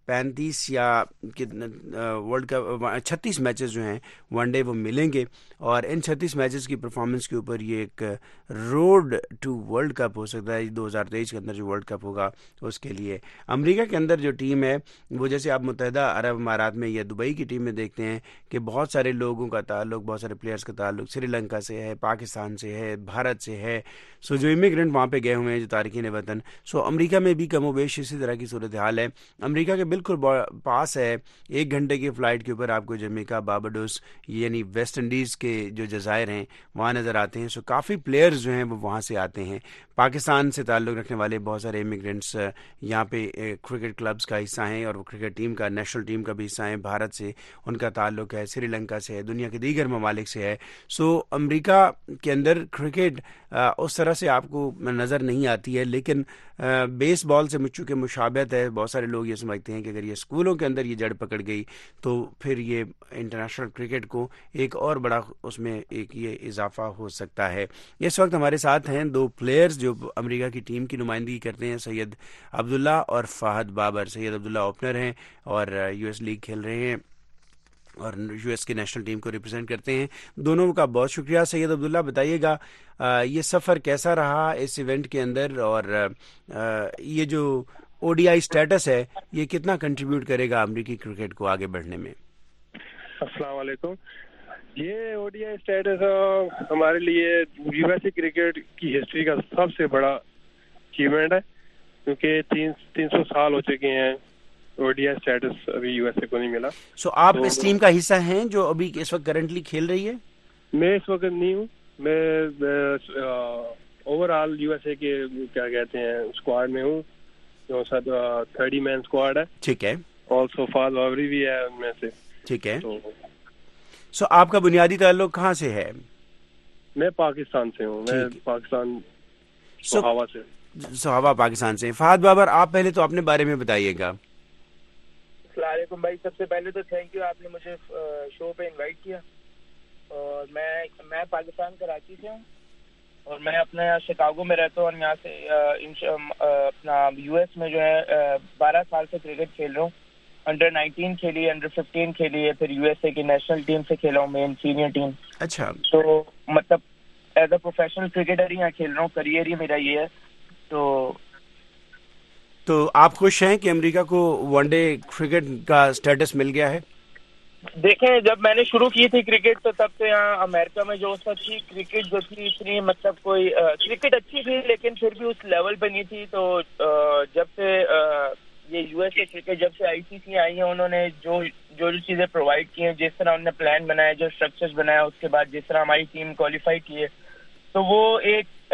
35 یا ورلڈ کپ 36 میچز جو ہیں ون ڈے وہ ملیں گے, اور ان 36 میچز کی پرفارمنس کے اوپر یہ ایک روڈ ٹو ورلڈ کپ ہو سکتا ہے 2023 کے اندر جو ورلڈ کپ ہوگا اس کے لیے. امریکہ کے اندر جو ٹیم ہے وہ جیسے آپ متحدہ عرب امارات میں یا دبئی کی ٹیم میں دیکھتے ہیں کہ بہت سارے لوگوں کا تعلق, بہت سارے پلیئرز کا تعلق سری لنکا سے ہے, پاکستان سے ہے, بھارت سے ہے. سو جو امیگرینٹ وہاں پہ گئے ہوئے ہیں, جو تارکین وطن, سو امریکہ میں بھی کم و بیش اسی طرح کی صورتحال ہے. امریکہ کے بالکل پاس ہے, 1 گھنٹے کی فلائٹ کے اوپر آپ کو جمیکا, بارباڈوس یعنی ویسٹ انڈیز کے جو جزائر ہیں وہاں نظر آتے ہیں. سو کافی پلیئرز جو ہیں وہ وہاں سے آتے ہیں. پاکستان سے تعلق رکھنے والے بہت سارے امیگرینٹس یہاں پہ کرکٹ کلبز کا حصہ ہیں اور وہ کرکٹ ٹیم کا, نیشنل ٹیم کا بھی حصہ ہیں. بھارت سے ان کا تعلق ہے, سری لنکا سے ہے, دنیا کے دیگر ممالک سے ہے. سو امریکہ کے اندر کرکٹ اس طرح سے آپ کو نظر نہیں آتی ہے, لیکن بیس بال سے چونکہ مشابہت ہے, بہت سارے لوگ یہ سمجھتے ہیں کہ اگر یہ اسکولوں کے اندر یہ جڑ پکڑ گئی تو پھر یہ انٹرنیشنل کرکٹ کو ایک اور بڑا اس میں ایک یہ اضافہ ہو سکتا ہے. اس وقت ہمارے ساتھ ہیں 2 پلیئرز جو امریکہ کی ٹیم کی نمائندگی کرتے ہیں, سید عبداللہ اور فہد بابر. سید عبداللہ اوپنر ہیں اور یو ایس لیگ کھیل رہے ہیں اور یو ایس کی نیشنل ٹیم کو ریپرزینٹ کرتے ہیں. دونوں کا بہت شکریہ. سید عبداللہ بتائیے گا یہ سفر کیسا رہا اس ایونٹ کے اندر, اور یہ جو او ڈی آئی اسٹیٹس ہے یہ کتنا کنٹریبیوٹ کرے گا امریکی کرکٹ کو آگے بڑھنے میں؟ السلام علیکم. یہ او ڈی آئی اسٹیٹس ہمارے لیے یو ایس اے کرکٹ کی ہسٹری کا سب سے بڑا اچیومنٹ ہے, کیونکہ 300 سال ہو چکے ہیں او ڈی آئی اسٹیٹس ابھی یو ایس اے کو نہیں ملا. سو آپ اس ٹیم کا حصہ ہیں جو ابھی اس وقت کرنٹلی کھیل رہی ہے؟ میں اس وقت نہیں ہوں, میں overall U S A کے کیا کہتے ہیں اسکواڈ میں ہوں, جو 30 مین اسکواڈ ہے. ٹھیک ہے. آلسو فاز بابری بھی ہے ان میں سے. ٹھیک ہے. سو آپ کا بنیادی تعلق کہاں سے ہے؟ میں پاکستان سے ہوں, میں پاکستان سہاوا سے. سہاوا پاکستان سے. فہد بابر آپ پہلے تو اپنے بارے میں بتائیے گا. السلام علیکم بھائی, سب سے پہلے تو تھینک یو, آپ نے مجھے شو پہ انوائٹ کیا. اور میں پاکستان کراچی سے ہوں اور میں اپنے شکاگو میں رہتا ہوں, اور یہاں سے اپنا یو ایس میں جو ہے 12 سال سے کرکٹ کھیل رہا ہوں. انڈر 19 کھیلی, انڈر 15 کھیلی ہے, پھر یو ایس اے کی نیشنل ٹیم سے کھیلا ہوں, مین سینئر ٹیم. اچھا. تو مطلب ایز اے پروفیشنل کرکٹر ہی یہاں کھیل رہا ہوں, کریئر ہی میرا یہ ہے. تو آپ خوش ہیں کہ امریکہ کو ون ڈے کرکٹ کا اسٹیٹس مل گیا ہے؟ دیکھیں, جب میں نے شروع کی تھی کرکٹ تو تب سے یہاں امریکہ میں جو اس وقت تھی کرکٹ جو تھی اتنی مطلب کوئی کرکٹ اچھی تھی لیکن پھر بھی اس لیول پہ نہیں تھی. تو جب سے یہ یو ایس اے کرکٹ جب سے آئی سی سی آئی ہیں, انہوں نے جو چیزیں پرووائڈ کی ہیں, جس طرح انہوں نے پلان بنایا, جو اسٹرکچرز بنایا, اس کے بعد جس طرح ہماری ٹیم کوالیفائی کی ہے, تو وہ ایک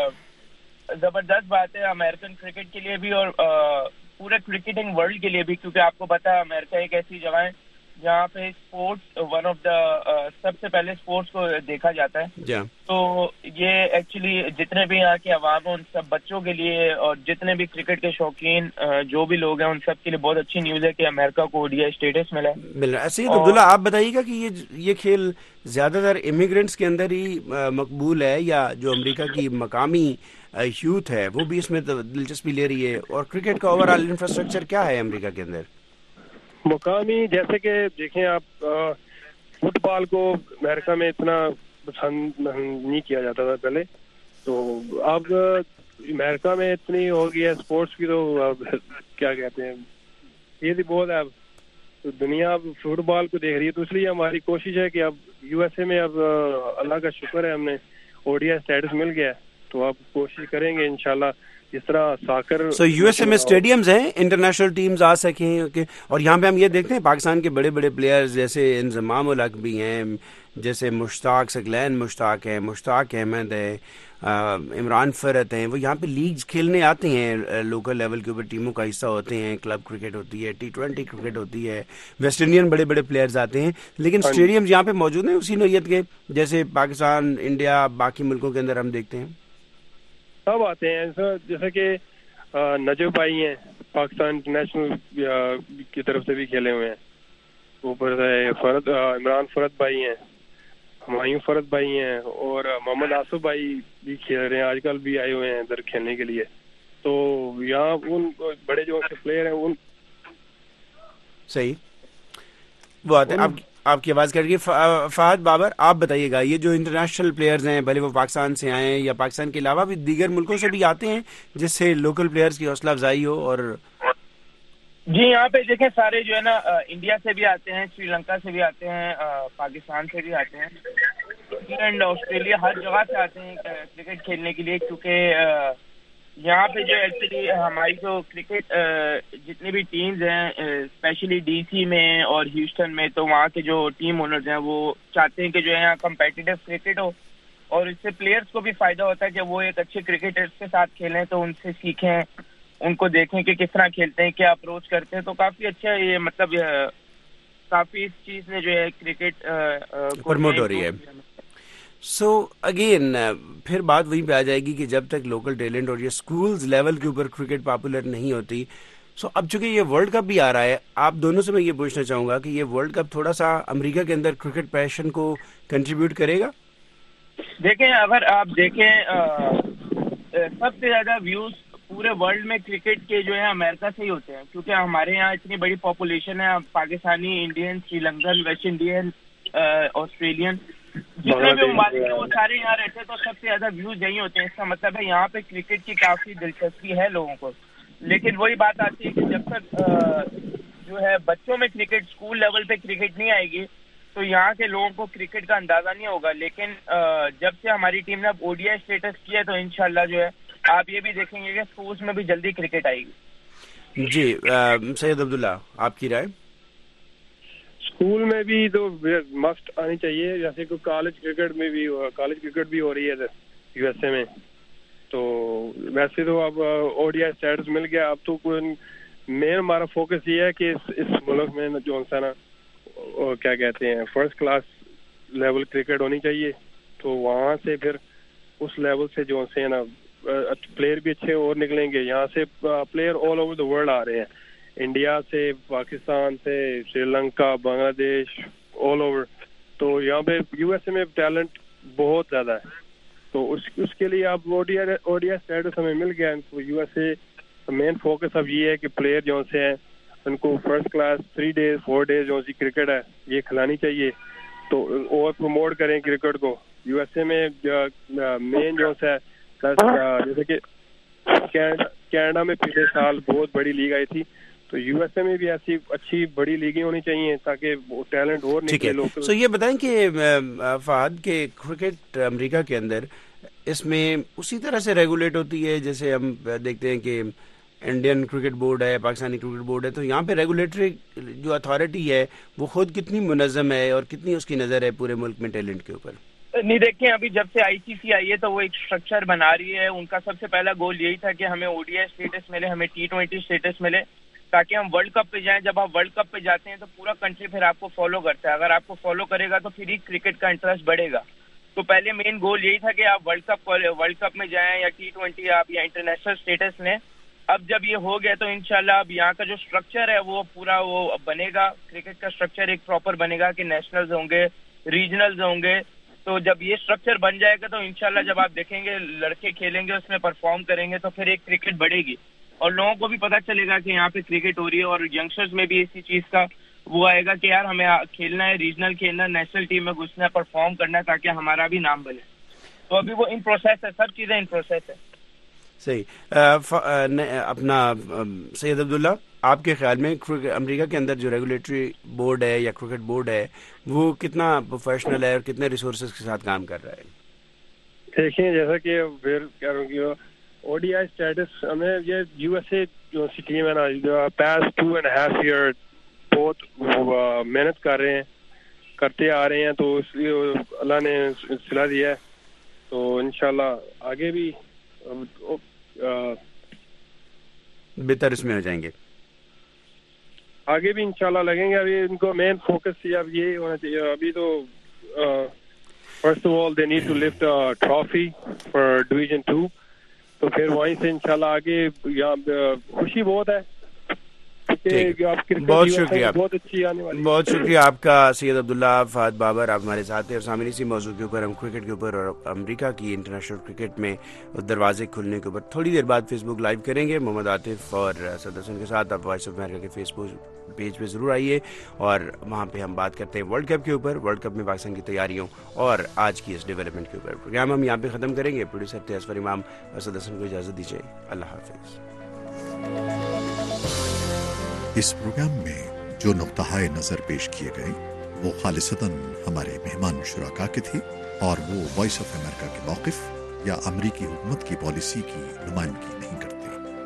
زبردست بات ہے امریکن کرکٹ کے لیے بھی اور پورے کرکٹنگ ورلڈ کے لیے بھی, کیونکہ آپ کو پتا ہے امریکہ ایک ایسی جگہ ہے جہاں پہ اسپورٹس ون آف دا سب سے پہلے اسپورٹس کو دیکھا جاتا ہے. تو یہ ایکچولی جتنے بھی یہاں کے عوام ہیں ان سب بچوں کے لیے اور جتنے بھی کرکٹ کے شوقین جو بھی لوگ ہیں ان سب کے لیے بہت اچھی نیوز ہے کہ امریکہ کو او ڈی آئی اسٹیٹس ملا ہے. سید عبداللہ آپ بتائیے گا کہ یہ کھیل زیادہ تر امیگرینٹس کے اندر ہی مقبول ہے یا جو امریکہ کی مقامی یوتھ ہے وہ بھی اس میں دلچسپی لے رہی ہے, اور کرکٹ کا اوور آل انفراسٹرکچر کیا ہے امریکہ کے اندر؟ مقامی جیسے کہ دیکھیں آپ, فٹ بال کو امریکہ میں اتنا پسند نہیں کیا جاتا تھا پہلے, تو اب امریکہ میں اتنی ہو گئی ہے اسپورٹس کی, تو اب کیا کہتے ہیں یہ بھی بہت ہے. اب تو دنیا اب فٹ بال کو دیکھ رہی ہے, تو اس لیے ہماری کوشش ہے کہ اب یو ایس اے میں اب اللہ کا شکر ہے ہم نے او ڈی آئی اسٹیٹس مل گیا ہے, تو اب کوشش کریں گے انشاءاللہ جس طرح ساکر. یو ایس اے میں اسٹیڈیمز ہیں, انٹرنیشنل ٹیمز آ سکیں, اور یہاں پہ ہم یہ دیکھتے ہیں پاکستان کے بڑے بڑے پلیئرز جیسے انضمام الحق بھی ہیں, جیسے مشتاق ثقلین مشتاق ہے, مشتاق احمد ہے, عمران فرحت ہیں, وہ یہاں پہ لیگز کھیلنے آتے ہیں, لوکل لیول کے اوپر ٹیموں کا حصہ ہوتے ہیں, کلب کرکٹ ہوتی ہے, T20 کرکٹ ہوتی ہے, ویسٹ انڈین بڑے بڑے پلیئرز آتے ہیں, لیکن اسٹیڈیمز یہاں پہ موجود ہیں اسی نوعیت کے جیسے پاکستان, انڈیا, باقی ملکوں کے اندر ہم دیکھتے ہیں سب آتے ہیں. جیسے کہ نجب بھائی ہیں پاکستان انٹرنیشنل کی طرف سے بھی کھیلے ہوئے ہیں, اوپر سے عمران فرحت بھائی ہیں, ہمایوں فرحت بھائی ہیں, اور محمد آصف بھائی بھی کھیل رہے ہیں, آج کل بھی آئے ہوئے ہیں ادھر کھیلنے کے لیے. تو یہاں ان بڑے جو پلیئر ہیں ان صحیح وہ آتے ہیں. آپ کی آواز کٹ گئی. فہد بابر آپ بتائیے گا, یہ جو انٹرنیشنل پلیئرز ہیں بھلے وہ پاکستان سے آئیں یا پاکستان کے علاوہ بھی دیگر ملکوں سے بھی آتے ہیں جس سے لوکل پلیئرز کی حوصلہ افزائی ہو. اور جی یہاں پہ دیکھیں سارے جو ہے نا انڈیا سے بھی آتے ہیں, سری لنکا سے بھی آتے ہیں, پاکستان سے بھی آتے ہیں, انگلینڈ آسٹریلیا ہر جگہ سے آتے ہیں کرکٹ کھیلنے کے لیے, کیونکہ یہاں پہ جو ایکچولی ہماری جو کرکٹ جتنی بھی ٹیمز ہیں اسپیشلی ڈی سی میں اور ہیوسٹن میں, تو وہاں کے جو ٹیم اونرز ہیں وہ چاہتے ہیں کہ جو ہے یہاں کمپیٹیٹو کرکٹ ہو, اور اس سے پلیئرز کو بھی فائدہ ہوتا ہے کہ وہ ایک اچھے کرکٹرز کے ساتھ کھیلیں, تو ان سے سیکھیں, ان کو دیکھیں کہ کس طرح کھیلتے ہیں, کیا اپروچ کرتے ہیں. تو کافی اچھا ہے یہ, مطلب کافی اس چیز نے جو ہے کرکٹ پروموٹ ہو رہی ہے. سو اگین پھر بات وہیں پہ آ جائے گی کہ جب تک لوکل ٹیلنٹ اور یہ اسکولز لیول کے اوپر کرکٹ پاپولر نہیں ہوتی. سو اب چونکہ یہ ورلڈ کپ بھی آ رہا ہے, آپ دونوں سے میں یہ پوچھنا چاہوں گا کہ یہ ورلڈ کپ تھوڑا سا امریکہ کے اندر کرکٹ پیشن کو کنٹریبیوٹ کرے گا. دیکھیں اگر آپ دیکھیں سب سے زیادہ ویوز پورے ورلڈ میں کرکٹ کے جو ہے امریکہ سے ہی ہوتے ہیں, کیونکہ ہمارے یہاں اتنی بڑی پاپولیشن ہے, Pakistani, Indian, Sri Lankan, West Indian, Australian, جتنے بھی ممالک ہیں وہ سارے یہاں رہتے ہیں, تو سب سے زیادہ ویوز یہی ہوتے ہیں. اس کا مطلب ہے یہاں پہ کرکٹ کی کافی دلچسپی ہے لوگوں کو. لیکن وہی بات آتی ہے کہ جب تک جو ہے بچوں میں کرکٹ اسکول لیول پہ کرکٹ نہیں آئے گی تو یہاں کے لوگوں کو کرکٹ کا اندازہ نہیں ہوگا. لیکن جب سے ہماری ٹیم نے اب او ڈی آئی اسٹیٹس کیا ہے تو انشاءاللہ جو ہے آپ یہ بھی دیکھیں گے کہ اسکولس میں بھی جلدی کرکٹ آئے گی. جی سید عبداللہ آپ کی رائے. اسکول میں بھی تو مسٹ آنی چاہیے, جیسے کہ کالج کرکٹ بھی ہو رہی ہے یو ایس اے میں. تو ویسے تو اب او ڈی آئی اسٹیٹس مل گیا, اب تو مین ہمارا فوکس یہ ہے کہ اس ملک میں جو ہے نا کیا کہتے ہیں فرسٹ کلاس لیول کرکٹ ہونی چاہیے. تو وہاں سے پھر اس لیول سے جو ہے نا پلیئر بھی اچھے اور نکلیں گے. یہاں سے player all over the world آ رہے ہیں, انڈیا سے, پاکستان سے, سری لنکا, بنگلہ دیش, آل اوور. تو یہاں پہ یو ایس اے میں ٹیلنٹ بہت زیادہ ہے. تو اس کے لیے اب او ڈی آئی اسٹیٹس ہمیں مل گیا. U S A main focus اب یہ ہے کہ پلیئر جو سے ہیں ان کو فرسٹ کلاس 3 days 4 days جو سی کرکٹ ہے یہ کھلانی چاہیے, تو اور پروموٹ کریں کرکٹ کو. یو ایس اے میں مین جو ہے جیسے کہ کینیڈا میں پچھلے سال بہت بڑی لیگ آئی تھی, تو یو ایس اے میں بھی ایسی اچھی بڑی لیگیں ہونی چاہیے تاکہ ٹیلنٹ اور نکلے لوگ. سو یہ بتائیں کہ فہد کے کرکٹ امریکہ کے اندر اس میں اسی طرح سے ریگولیٹ ہوتی ہے جیسے ہم دیکھتے ہیں کہ انڈین کرکٹ بورڈ ہے, پاکستانی کرکٹ بورڈ ہے, تو یہاں پہ ریگولیٹری جو اتھارٹی ہے وہ خود کتنی منظم ہے اور کتنی اس کی نظر ہے پورے ملک میں ٹیلنٹ کے اوپر؟ نہیں دیکھیں ابھی جب سے آئی سی سی آئی ہے تو وہ ایک اسٹرکچر بنا رہی ہے. ان کا سب سے پہلا گول یہی تھا کہ ہمیں او ڈی آئی اسٹیٹس ملے, ہمیں T20 اسٹیٹس ملے, تاکہ ہم ورلڈ کپ پہ جائیں. جب آپ ورلڈ کپ پہ جاتے ہیں تو پورا کنٹری پھر آپ کو فالو کرتا ہے. اگر آپ کو فالو کرے گا تو پھر ہی کرکٹ کا انٹرسٹ بڑھے گا. تو پہلے مین گول یہی تھا کہ آپ ورلڈ کپ میں جائیں یا T20 آپ یا انٹرنیشنل اسٹیٹس لیں. اب جب یہ ہو گیا تو انشاءاللہ اب یہاں کا جو اسٹرکچر ہے وہ پورا وہ بنے گا. کرکٹ کا اسٹرکچر ایک پراپر بنے گا کہ نیشنلز ہوں گے, ریجنلز ہوں گے. تو جب یہ اسٹرکچر بن جائے گا تو انشاءاللہ جب آپ دیکھیں گے لڑکے کھیلیں گے, اس میں پرفارم کریں گے, تو پھر ایک کرکٹ بڑھے گی اور لوگوں کو بھی پتہ چلے گا کہ یہاں پہ کرکٹ ہو رہی ہے. اور ینگسٹرز میں بھی اسی چیز کا وہ آئے گا کہ یار ہمیں کھیلنا ہے, ریجنل کھیلنا ہے, نیشنل ٹیم میں گھسنا ہے, پرفارم کرنا ہے تاکہ ہمارا بھی نام بنے. تو ابھی وہ ان پروسیس ہے, سب چیزیں ان پروسیس ہے. صحیح. اپنا سید عبداللہ آپ کے خیال میں امریکہ کے اندر جو ریگولیٹری بورڈ ہے یا کرکٹ بورڈ ہے وہ کتنا پروفیشنل ہے اور کتنے ریسورسز کے ساتھ کام کر رہا ہے؟ دیکھیں جیسا کہ پھر کہہ رہا ہوں کہ او ڈی آئی اسٹیٹس ہمیں یہ یو ایس اے جو سی ٹیم ہے نا پاسٹ 2.5 year بہت محنت کر رہے ہیں, کرتے آ رہے ہیں. تو اس لیے اللہ نے صلاح دیا ہے, تو انشاءاللہ آگے بھی بہتر اس میں ہو جائیں گے, آگے بھی انشاءاللہ لگیں گے. ابھی ان کو مین فوکس اب یہ ہونا چاہیے. ابھی تو first of all they need to lift trophy for division 2, تو پھر وہیں سے انشاءاللہ آگے. یہاں خوشی بہت ہے. بہت شکریہ, بہت شکریہ آپ کا سید عبداللہ. فہد بابر آپ ہمارے ساتھ ہیں, اور سامنے اسی موضوع کے اوپر ہم کرکٹ کے اوپر اور امریکہ کی انٹرنیشنل کرکٹ میں دروازے کھلنے کے اوپر تھوڑی دیر بعد فیس بک لائیو کریں گے. محمد عاطف اور اسد حسن کے ساتھ آپ وائس آف امریکہ کے فیس بک پیج پہ ضرور آئیے اور وہاں پہ ہم بات کرتے ہیں ورلڈ کپ کے اوپر، ورلڈ کپ میں پاکستان کی تیاریوں اور آج کی اس ڈیولپمنٹ کے اوپر. پروگرام ہم یہاں پہ ختم کریں گے. پروڈیوسر تھے اصفر امام، اسد حسن کو اجازت دیجیے. اللہ حافظ. اس پروگرام میں جو نقطۂ نظر پیش کیے گئے وہ خالصتاً ہمارے مہمان شرکا کے تھے اور وہ وائس آف امریکہ کے موقف یا امریکی حکومت کی پالیسی کی نمائندگی نہیں کرتے.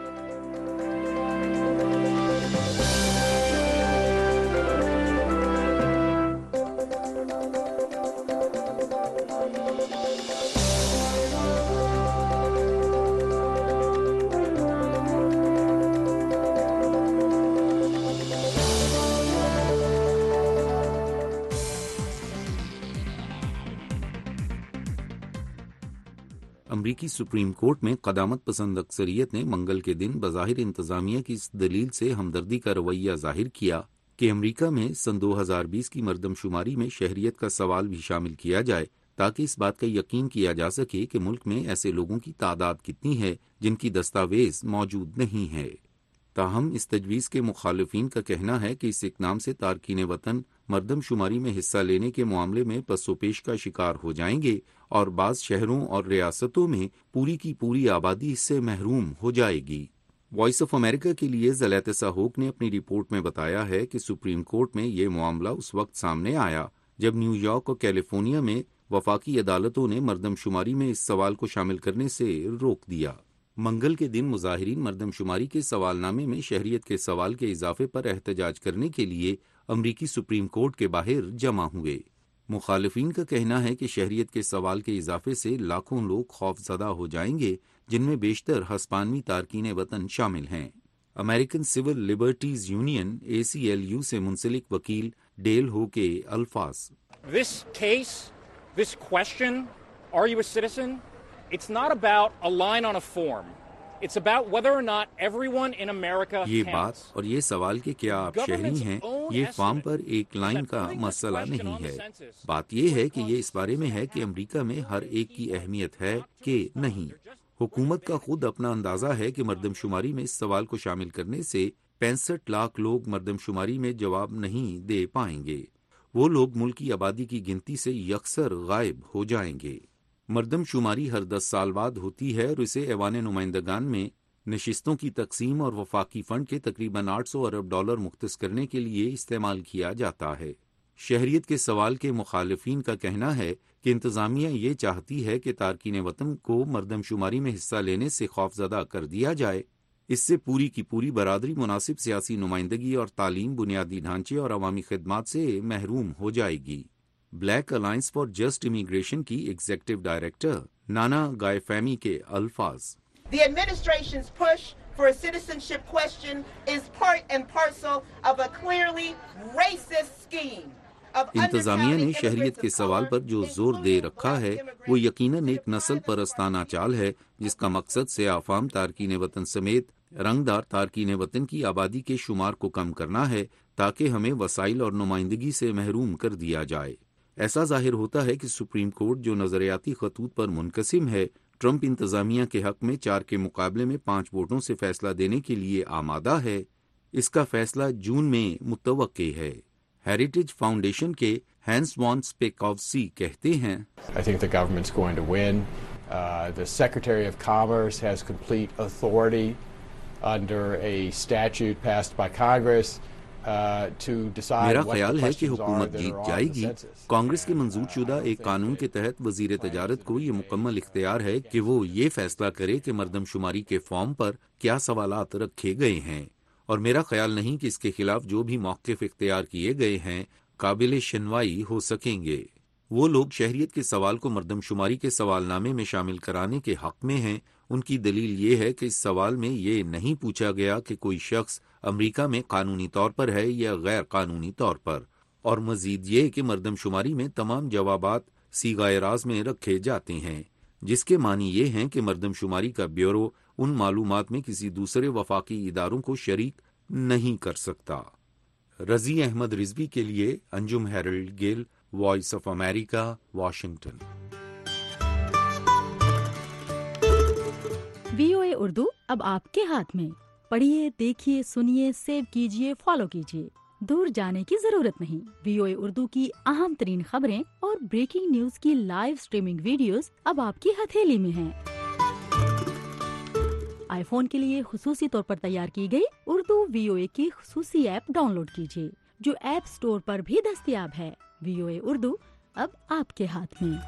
امریکی سپریم کورٹ میں قدامت پسند اکثریت نے منگل کے دن بظاہر انتظامیہ کی اس دلیل سے ہمدردی کا رویہ ظاہر کیا کہ امریکہ میں سن 2020 کی مردم شماری میں شہریت کا سوال بھی شامل کیا جائے تاکہ اس بات کا یقین کیا جا سکے کہ ملک میں ایسے لوگوں کی تعداد کتنی ہے جن کی دستاویز موجود نہیں ہے. تاہم اس تجویز کے مخالفین کا کہنا ہے کہ اس اقدام سے تارکین وطن مردم شماری میں حصہ لینے کے معاملے میں پس و پیش کا شکار ہو جائیں گے اور بعض شہروں اور ریاستوں میں پوری کی پوری آبادی اس سے محروم ہو جائے گی. وائس آف امریکہ کے لیے زلیتسا ہوک نے اپنی رپورٹ میں بتایا ہے کہ سپریم کورٹ میں یہ معاملہ اس وقت سامنے آیا جب نیو یارک اور کیلیفورنیا میں وفاقی عدالتوں نے مردم شماری میں اس سوال کو شامل کرنے سے روک دیا. منگل کے دن مظاہرین مردم شماری کے سوال نامے میں شہریت کے سوال کے اضافے پر احتجاج کرنے کے لیے امریکی سپریم کورٹ کے باہر جمع ہوئے. مخالفین کا کہنا ہے کہ شہریت کے سوال کے اضافے سے لاکھوں لوگ خوف زدہ ہو جائیں گے جن میں بیشتر ہسپانوی تارکین وطن شامل ہیں. American civil liberties union ACLU سے منسلک وکیل ڈیل ہو کے الفاظ: This case, this question, are you a citizen? It's not about a line on a form. It's about whether or not everyone in America یہ بات اور یہ سوال کہ کیا آپ شہری ہیں یہ فارم پر ایک لائن کا مسئلہ نہیں ہے. بات یہ ہے کہ یہ اس بارے میں ہے کہ امریکہ میں ہر ایک کی اہمیت ہے کہ نہیں. حکومت کا خود اپنا اندازہ ہے کہ مردم شماری میں اس سوال کو شامل کرنے سے 65 لاکھ لوگ مردم شماری میں جواب نہیں دے پائیں گے. وہ لوگ ملک کی آبادی کی گنتی سے یکسر غائب ہو جائیں گے. مردم شماری ہر 10 سال بعد ہوتی ہے اور اسے ایوان نمائندگان میں نشستوں کی تقسیم اور وفاقی فنڈ کے تقریباً $800 ارب مختص کرنے کے لیے استعمال کیا جاتا ہے. شہریت کے سوال کے مخالفین کا کہنا ہے کہ انتظامیہ یہ چاہتی ہے کہ تارکین وطن کو مردم شماری میں حصہ لینے سے خوفزدہ کر دیا جائے. اس سے پوری کی پوری برادری مناسب سیاسی نمائندگی اور تعلیم، بنیادی ڈھانچے اور عوامی خدمات سے محروم ہو جائے گی. Black alliance for just immigration کی ایگزیکٹو ڈائریکٹر نانا گائفیمی کے الفاظ: The administration's push for a citizenship question is part and parcel of a clearly racist scheme. انتظامیہ نے شہریت کے سوال پر جو زور دے رکھا ہے وہ یقیناً ایک نسل پرستانہ چال ہے جس کا مقصد سیاہ فام تارکین وطن سمیت رنگدار تارکین وطن کی آبادی کے شمار کو کم کرنا ہے تاکہ ہمیں وسائل اور نمائندگی سے محروم کر دیا جائے. ایسا ظاہر ہوتا ہے کہ سپریم کورٹ جو نظریاتی خطوط پر منقسم ہے ٹرمپ انتظامیہ کے حق میں 4 کے مقابلے میں 5 ووٹوں سے فیصلہ دینے کے لیے آمادہ ہے. اس کا فیصلہ جون میں متوقع ہے. ہیریٹیج فاؤنڈیشن کے ہینس وان سپیکووسکی کہتے ہیں: I think the government's going to win. The Secretary of Commerce has complete authority under a statute passed by Congress. میرا خیال ہے کہ حکومت جیت جائے گی. کانگریس کے منظور شدہ ایک قانون کے تحت وزیر تجارت کو یہ مکمل اختیار ہے کہ وہ یہ فیصلہ کرے کہ مردم شماری کے فارم پر کیا سوالات رکھے گئے ہیں، اور میرا خیال نہیں کہ اس کے خلاف جو بھی موقف اختیار کیے گئے ہیں قابل شنوائی ہو سکیں گے. وہ لوگ شہریت کے سوال کو مردم شماری کے سوال نامے میں شامل کرانے کے حق میں ہیں. ان کی دلیل یہ ہے کہ اس سوال میں یہ نہیں پوچھا گیا کہ کوئی شخص امریکہ میں قانونی طور پر ہے یا غیر قانونی طور پر، اور مزید یہ کہ مردم شماری میں تمام جوابات صیغہ راز میں رکھے جاتے ہیں، جس کے معنی یہ ہیں کہ مردم شماری کا بیورو ان معلومات میں کسی دوسرے وفاقی اداروں کو شریک نہیں کر سکتا. رضی احمد رضوی کے لیے Anjum Harold Gill, voice of America, Washington. VOA Urdu اب آپ کے ہاتھ میں. पढ़िए, देखिए, सुनिए, सेव कीजिए, फॉलो कीजिए। दूर जाने की जरूरत नहीं। VOA उर्दू की अहम तरीन खबरें और ब्रेकिंग न्यूज की लाइव स्ट्रीमिंग वीडियोस अब आपकी हथेली में हैं। आईफोन के लिए खुसूसी तौर पर तैयार की गई उर्दू VOA की खुसूसी ऐप डाउनलोड कीजिए, जो ऐप स्टोर पर भी दस्तयाब है। VOA उर्दू अब आपके हाथ में।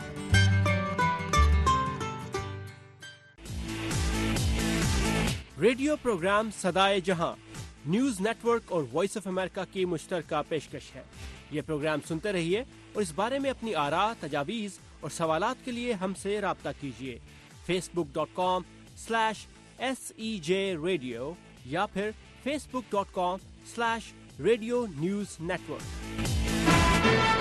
Radio programme Sada-e-Jahan news network और वॉइस ऑफ अमेरिका की मुश्तरका पेशकश है। ये प्रोग्राम सुनते रहिए और इस बारे में अपनी आरा, तजावीज़ और सवालात के लिए हमसे राब्ता कीजिए। facebook.com/SEJ Radio या फिर facebook.com/Radio News Network।